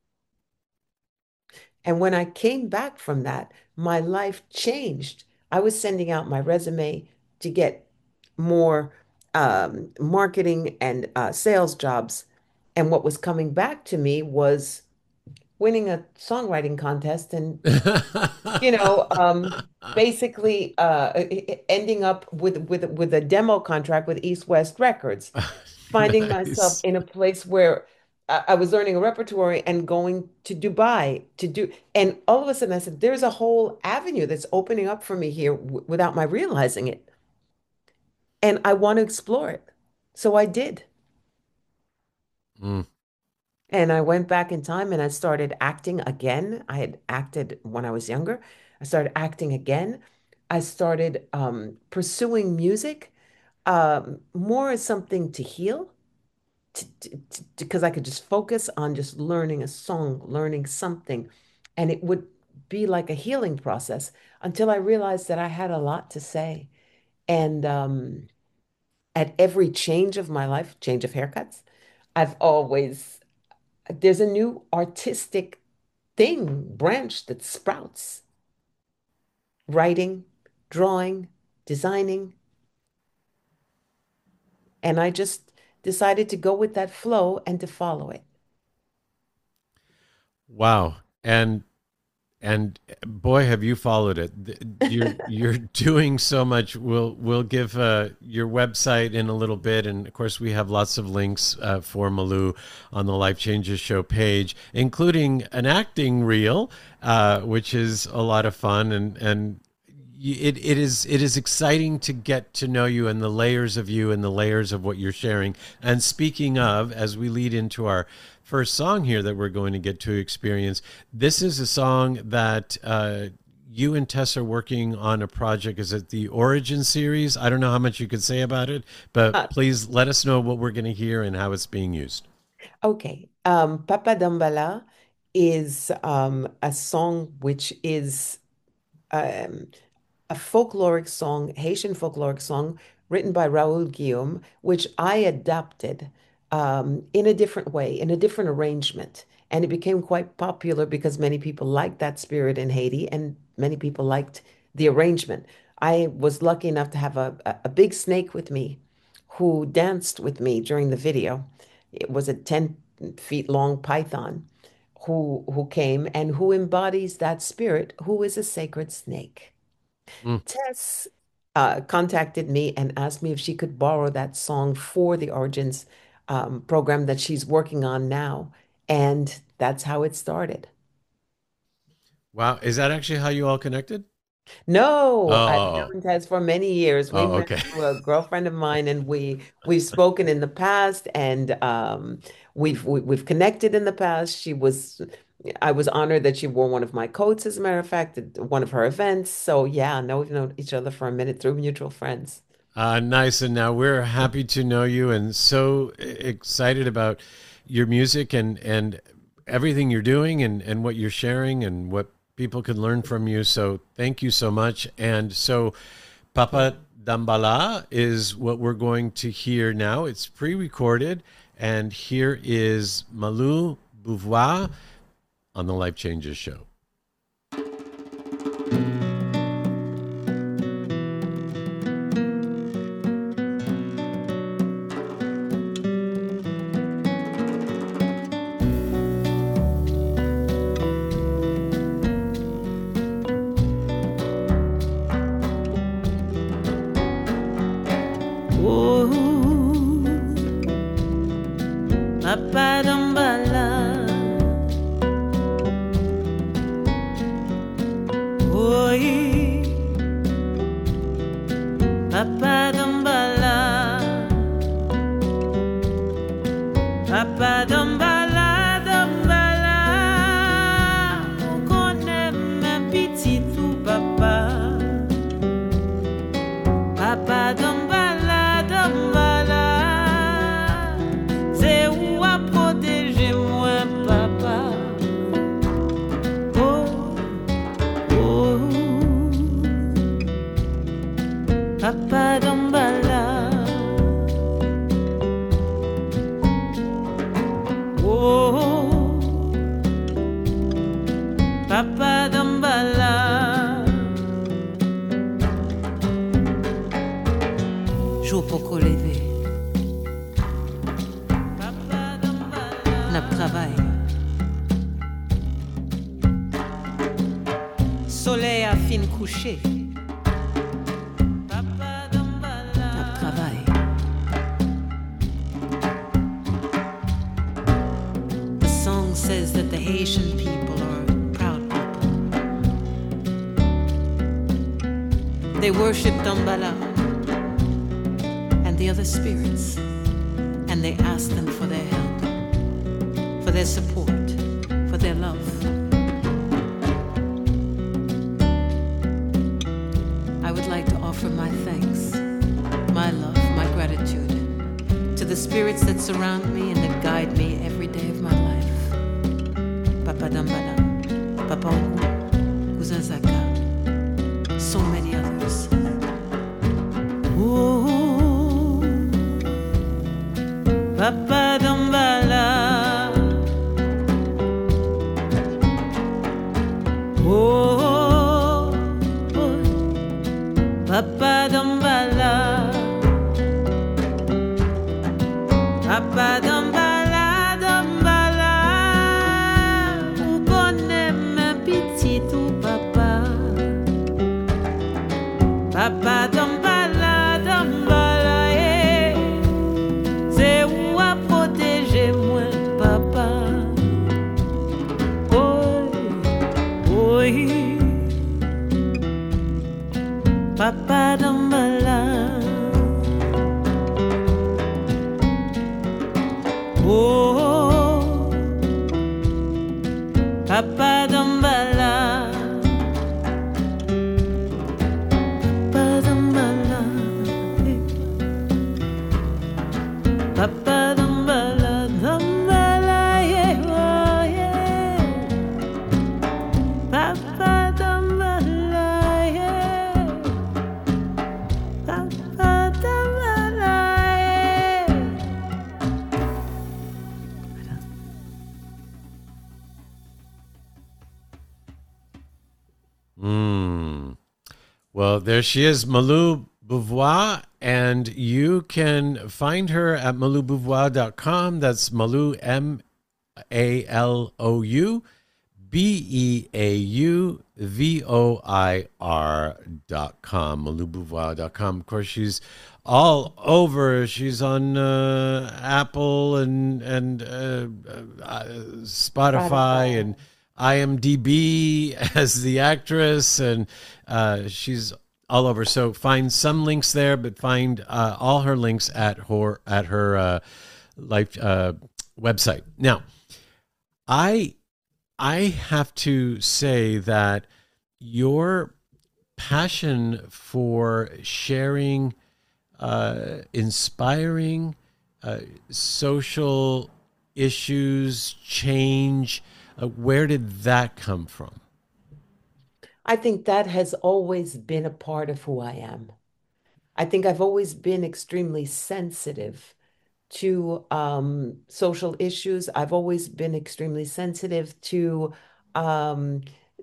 And when I came back from that, my life changed. I was sending out my resume to get more marketing and sales jobs. And what was coming back to me was winning a songwriting contest and, you know, basically ending up with a demo contract with East West Records, finding myself Nice. in a place where I was learning a repertoire and going to Dubai to do, and all of a sudden I said, there's a whole avenue that's opening up for me here without my realizing it. And I want to explore it. So I did. Mm. And I went back in time and I started acting again. I had acted when I was younger. I started acting again. I started pursuing music more as something to heal because I could just focus on just learning a song, learning something, and it would be like a healing process until I realized that I had a lot to say. And at every change of my life, change of haircuts, I've always, there's a new artistic branch that sprouts, writing, drawing, designing. And I just decided to go with that flow and to follow it. Wow. And boy, have you followed it. You're doing so much. We'll give your website in a little bit, and of course we have lots of links for Malou on the Life Changes Show page, including an acting reel, which is a lot of fun, and it is exciting to get to know you and the layers of you and the layers of what you're sharing. And speaking of, as we lead into our first song here that we're going to get to experience, this is a song that you and Tess are working on a project. Is it the Origin series? I don't know how much you could say about it, but please let us know what we're going to hear and how it's being used. Okay. Papa Dambala is a song which is um, a folkloric song, Haitian folkloric song, written by Raoul Guillaume, which I adapted in a different way, in a different arrangement. And it became quite popular because many people liked that spirit in Haiti and many people liked the arrangement. I was lucky enough to have a big snake with me who danced with me during the video. It was a 10 feet long python who came and who embodies that spirit, who is a sacred snake. Mm. Tess contacted me and asked me if she could borrow that song for the Origins program that she's working on now. And that's how it started. Wow. Is that actually how you all connected? Oh, No, I've oh, known Tess for many years. oh, We oh, met okay. through a girlfriend of mine, and we've spoken in the past, and we've connected in the past. I was honored that she wore one of my coats, as a matter of fact, at one of her events. So yeah, no, we've known each other for a minute through mutual friends. Nice. And now we're happy to know you and so excited about your music and everything you're doing and what you're sharing and what people can learn from you. So thank you so much. And so Papa Dambala is what we're going to hear now. It's pre-recorded. And here is Malou Beauvoir on the Life Changes Show. Papa Dambala, oi, Papa Dambala, Papa Dambala, Dambala, on connaît mes petits tout papa, Papa Dambala, Dambala. C'est où à protéger moi, papa. Oh, oh, Papa Dambala. Oh, Papa Dambala. Jour pour lever. Nap travail. Soleil a fin couché. Nap travail. The song says that the Haitian people are proud people. They worship Dambala and the other spirits, and they ask them for their help, for their support, for their love. I would like to offer my thanks, my love, my gratitude to the spirits that surround me and that guide me every day of my life. Papa Dambala, Papa Oku, Cousin Zaka, so many others. Ooh, Papa Dambala. Oh, oh, Papa Dambala, Papa Dambala, Dambala, ou connaît ma pitié tout papa, Papa Dambala, Dambala, eh, c'est où à protéger moi, papa. Oui, Papa Dambala. Oh, Papa Dambala. Papa Dambala. Papa Dambala, Dambala. Well, there she is, Malou Beauvoir, and you can find her at maloubouvoir.com. That's Malou, MALOUBEAUVOIR.com, maloubouvoir.com. Of course, she's all over. She's on Apple and Spotify and IMDb as the actress, and she's all over. So find some links there, but find all her links at her life website. Now, I have to say that your passion for sharing inspiring social issues, change, where did that come from? I think that has always been a part of who I am. I think I've always been extremely sensitive to social issues. I've always been extremely sensitive to um,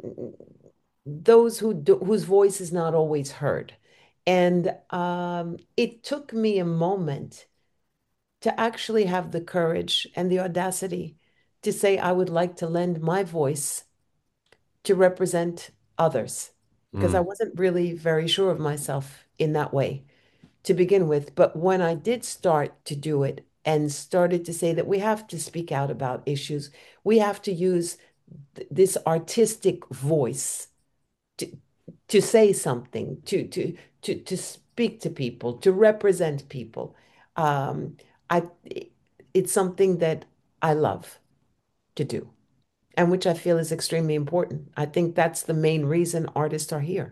those whose voice is not always heard. And it took me a moment to actually have the courage and the audacity to say I would like to lend my voice to represent others because I Mm. wasn't really very sure of myself in that way to begin with. But when I did start to do it and started to say that we have to speak out about issues, we have to use this artistic voice to, to say something, to speak to people, to represent people. Um, I it's something that I love to do and which I feel is extremely important. I think that's the main reason artists are here.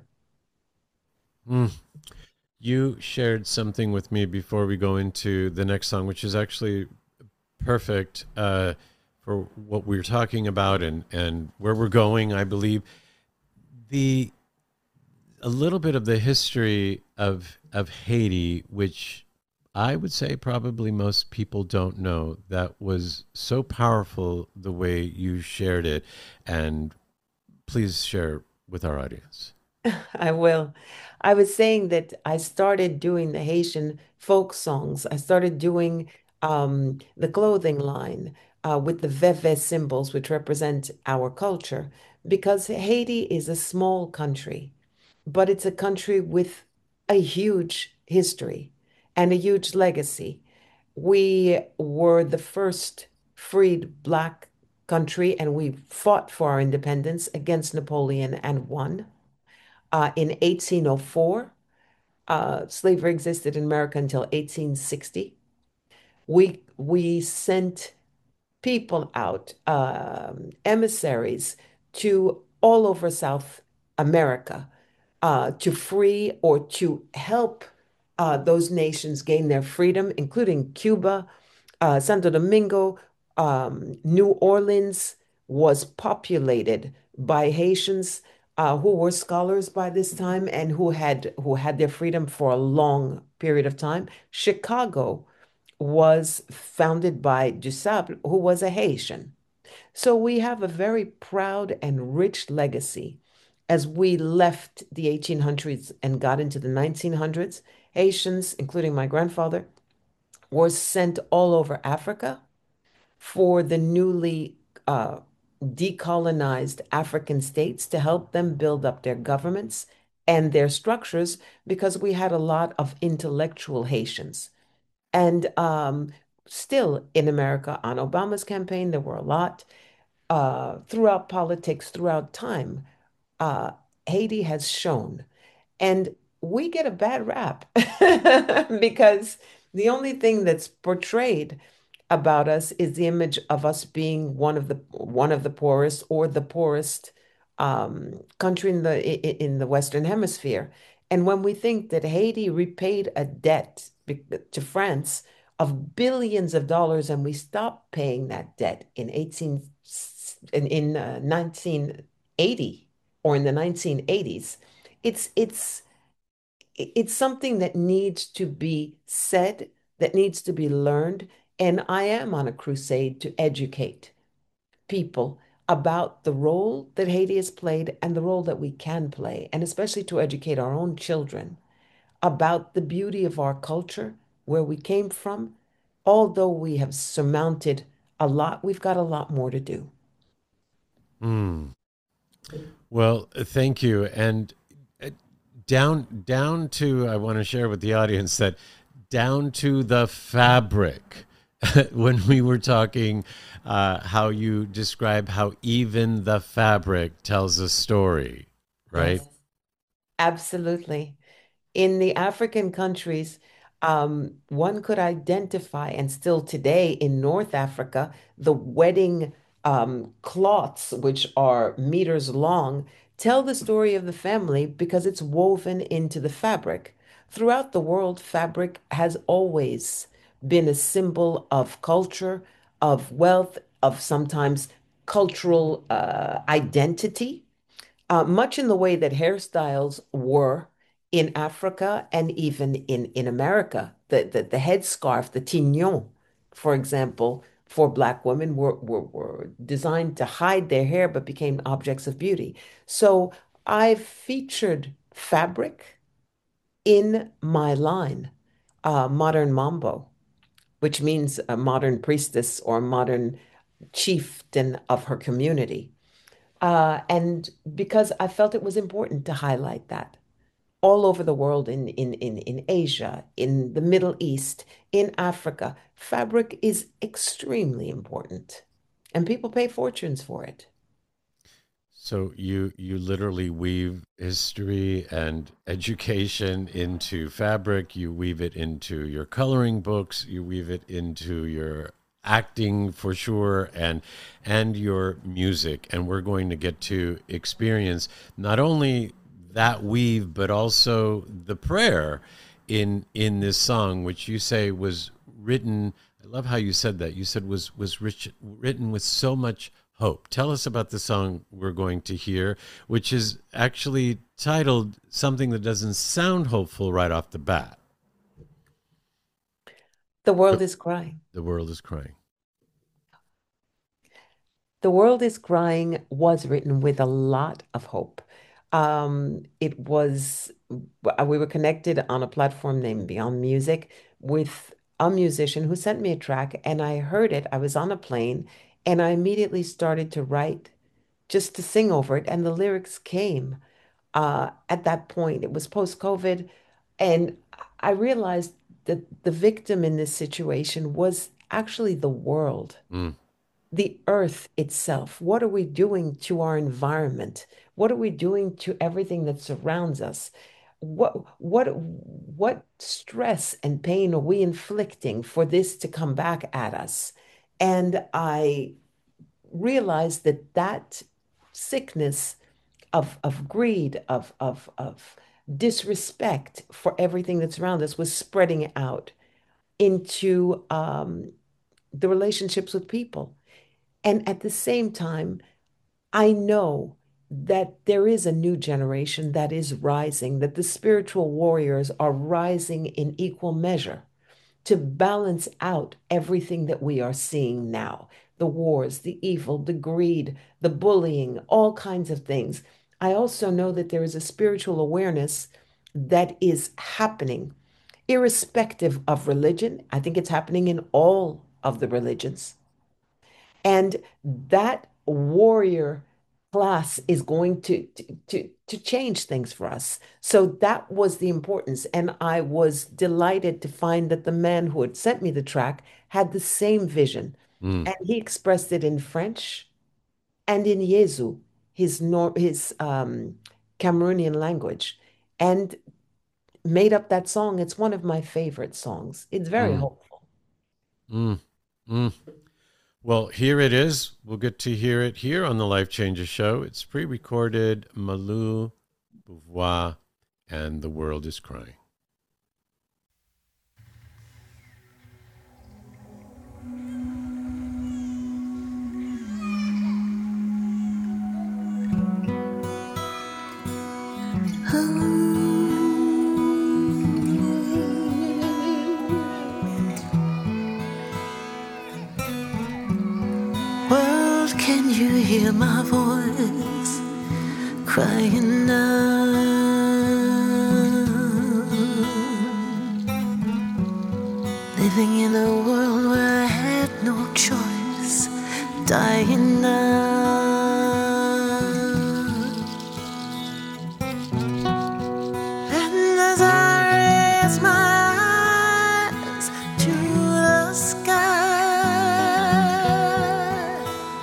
Mm. You shared something with me before we go into the next song, which is actually perfect for what we're talking about and where we're going, I believe. The A little bit of the history of Haiti, which I would say probably most people don't know, that was so powerful the way you shared it. And please share with our audience. I will. I was saying that I started doing the Haitian folk songs. I started doing the clothing line with the veve symbols, which represent our culture, because Haiti is a small country, but it's a country with a huge history and a huge legacy. We were the first freed Black country, and we fought for our independence against Napoleon and won. In 1804, slavery existed in America until 1860. We sent people out, emissaries to all over South America to free or to help those nations gain their freedom, including Cuba, Santo Domingo, New Orleans was populated by Haitians who were scholars by this time and who had their freedom for a long period of time. Chicago was founded by Dusable, who was a Haitian. So we have a very proud and rich legacy. As we left the 1800s and got into the 1900s, Haitians, including my grandfather, were sent all over Africa for the newly decolonized African states to help them build up their governments and their structures because we had a lot of intellectual Haitians. And still in America, on Obama's campaign, there were a lot. Throughout politics, throughout time, uh, Haiti has shown. And we get a bad rap because the only thing that's portrayed about us is the image of us being one of the poorest or the poorest country in the Western Hemisphere. And when we think that Haiti repaid a debt to France of billions of dollars, and we stopped paying that debt in 1980 or in the 1980s, it's it's something that needs to be said, that needs to be learned. And I am on a crusade to educate people about the role that Haiti has played and the role that we can play, and especially to educate our own children about the beauty of our culture, where we came from. Although we have surmounted a lot, we've got a lot more to do. Well, thank you. And down to, I want to share with the audience that down to the fabric, when we were talking, how you describe how even the fabric tells a story, right? Yes, absolutely. In the African countries, one could identify, and still today in North Africa, the wedding cloths, which are meters long, tell the story of the family because it's woven into the fabric. Throughout the world, fabric has always been a symbol of culture, of wealth, of sometimes cultural identity, much in the way that hairstyles were in Africa and even in America. The headscarf, the tignon, for example, for Black women were designed to hide their hair but became objects of beauty. So I've featured fabric in my line, Modern Mambo, which means a modern priestess or modern chieftain of her community. And because I felt it was important to highlight that all over the world, in Asia, in the Middle East, in Africa, fabric is extremely important. And people pay fortunes for it. So you literally weave history and education into fabric. You weave it into your coloring books. You weave it into your acting for sure, and your music. And we're going to get to experience not only that weave, but also the prayer in this song, which you say was written. I love how you said that. You said was written with so much hope. Tell us about the song we're going to hear, which is actually titled something that doesn't sound hopeful right off the bat. The world is crying. The world is crying. The world is crying was written with a lot of hope. It was, we were connected on a platform named Beyond Music with a musician who sent me a track, and I heard it. I was on a plane, and I immediately started to write just to sing over it, and the lyrics came. At that point, it was post-COVID, and I realized that the victim in this situation was actually the world, the earth itself. What are we doing to our environment? What are we doing to everything that surrounds us? What stress and pain are we inflicting for this to come back at us? And I realized that that sickness of greed, of disrespect for everything that's around us was spreading out into the relationships with people. And at the same time, I know that there is a new generation that is rising, that the spiritual warriors are rising in equal measure to balance out everything that we are seeing now, the wars, the evil, the greed, the bullying, all kinds of things. I also know that there is a spiritual awareness that is happening, irrespective of religion. I think it's happening in all of the religions. And that warrior class is going to change things for us. So that was the importance. And I was delighted to find that the man who had sent me the track had the same vision. And he expressed it in French and in Yezu, his Cameroonian language, and made up that song. It's one of my favorite songs. It's very hopeful. Mm. Mm. Well, here it is. We'll get to hear it here on the Life Changes Show. It's pre-recorded. Malou Beauvoir and The World is Crying. World Can you hear my voice crying out? Living in a world where I had no choice, dying now. And as I raise my eyes to the sky,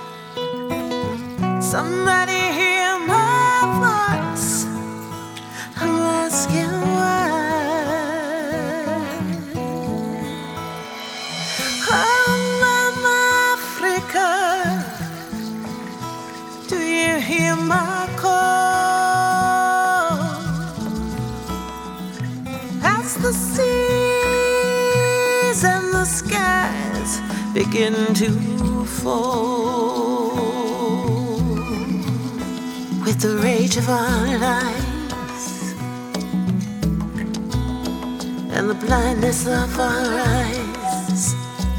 somebody hear my voice. I'm asking why. Oh, Mama Africa, do you hear my call? As the seas and the skies begin to fall, with the rage of our lives and the blindness of our eyes.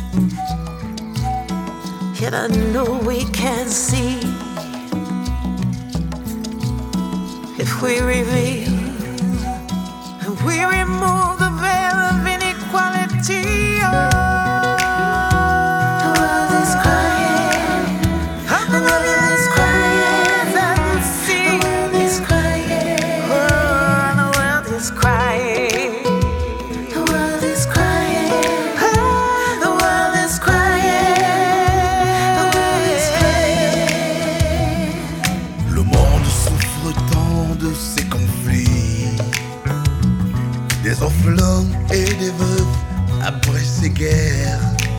Yet I know we can see if we reveal and we remove the veil of inequality. Oh, the world is crying. The world is crying. And the sea is crying. Oh, the world is crying. The world is crying. Oh, the world is crying. The world is crying. Le monde souffre tant de ces conflits, des orphelins et des veuves après ces guerres.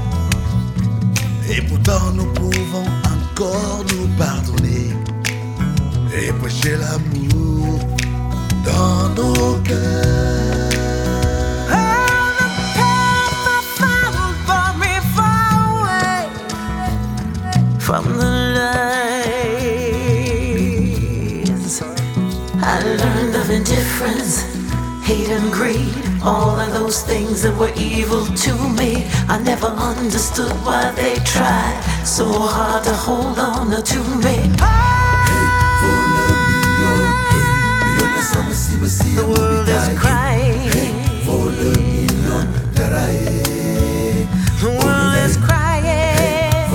Et pourtant nous pouvons encore nous pardonner et prêcher l'amour dans nos cœurs. Oh, the path I found brought me far away from the lies. I learned of indifference, hate and greed, all of those things that were evil to me. I never understood why they tried so hard to hold on to me. The world is crying. The world is crying.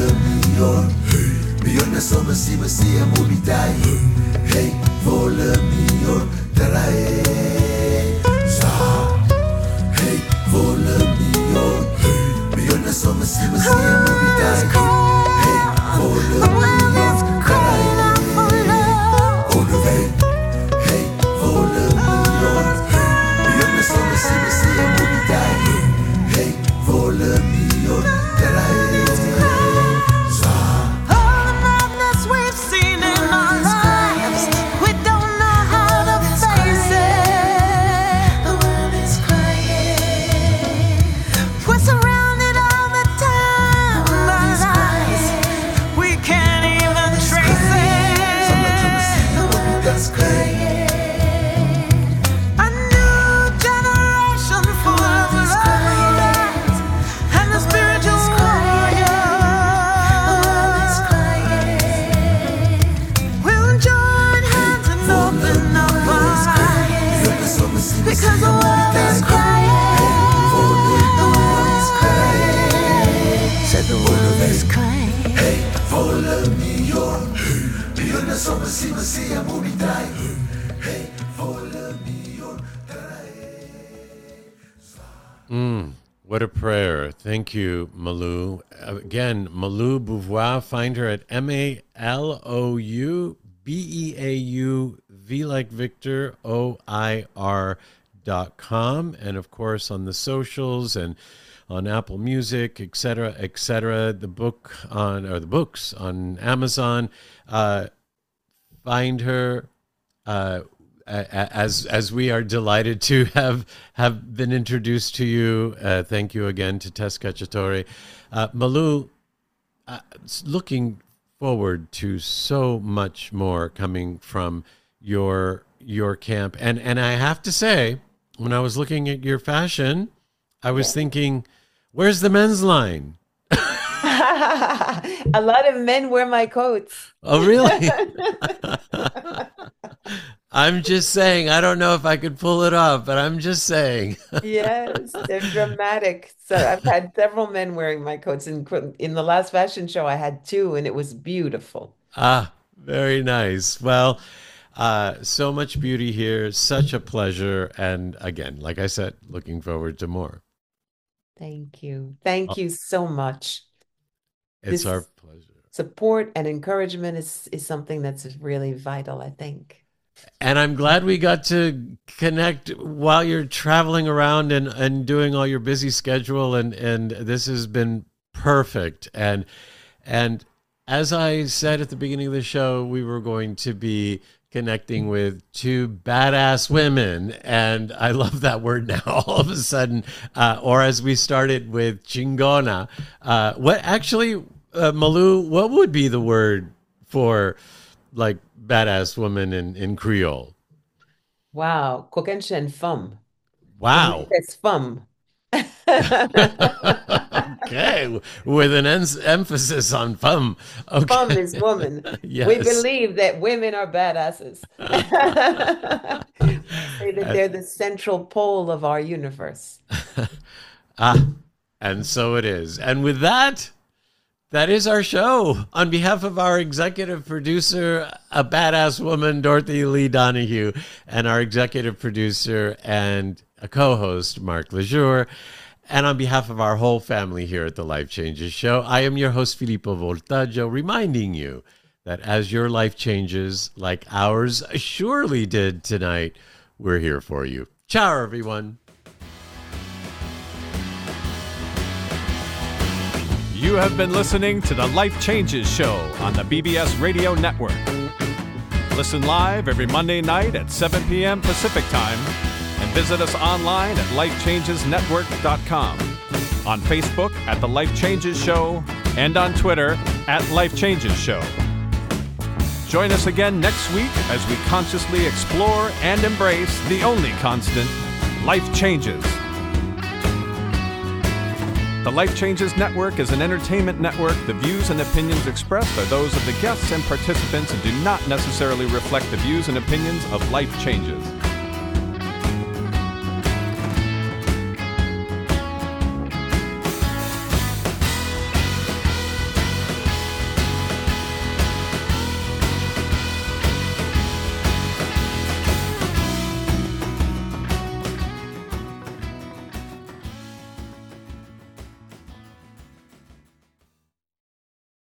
The world is crying out for all the madness we've seen in our lives, we don't know how to face it. The world is crying. We're surrounded all the time by lies. We can't even trace it. The world is crying. A new generation full of love and the spiritual warrior. We'll join hands and open up our eyes, because the world is crying. The world is crying. Said the world is crying. What a prayer. Thank you, Malou. Again, Malou Beauvoir. Find her at MALOU V like Victor OIR.com. And of course on the socials and on Apple Music, etc., etc. The books on Amazon. Find her. As we are delighted to have been introduced to you. Thank you again to Tess Cacciatore. Malou, looking forward to so much more coming from your camp. And I have to say, when I was looking at your fashion, I was thinking, where's the men's line? A lot of men wear my coats. Oh, really? I'm just saying, I don't know if I could pull it off, but I'm just saying. Yes, they're dramatic. So I've had several men wearing my coats. In the last fashion show, I had two, and it was beautiful. Ah, very nice. Well, so much beauty here. Such a pleasure. And again, like I said, looking forward to more. Thank you. Thank you so much. It's This our pleasure. support and encouragement is something that's really vital, I think. And I'm glad we got to connect while you're traveling around and doing all your busy schedule. And this has been perfect. And as I said at the beginning of the show, we were going to be connecting with two badass women. And I love that word now all of a sudden. Or as we started with chingona. Malou, what would be the word for like badass woman in Creole? Wow. Kokenshen fum. Wow. It's fum. Okay. With an emphasis on femme. Okay. Fum is woman. Yes. We believe that women are badasses. Say that they're the central pole of our universe. And so it is. And with that is our show. On behalf of our executive producer, a badass woman, Dorothy Lee Donahue, and our executive producer and a co-host, Mark Lejour, and on behalf of our whole family here at the Life Changes Show, I am your host, Filippo Voltaggio, reminding you that as your life changes, like ours surely did tonight, we're here for you. Ciao, everyone. You have been listening to the Life Changes Show on the BBS Radio Network. Listen live every Monday night at 7 p.m. Pacific Time and visit us online at lifechangesnetwork.com, on Facebook at The Life Changes Show, and on Twitter at Life Changes Show. Join us again next week as we consciously explore and embrace the only constant, life changes. The Life Changes Network is an entertainment network. The views and opinions expressed are those of the guests and participants and do not necessarily reflect the views and opinions of Life Changes.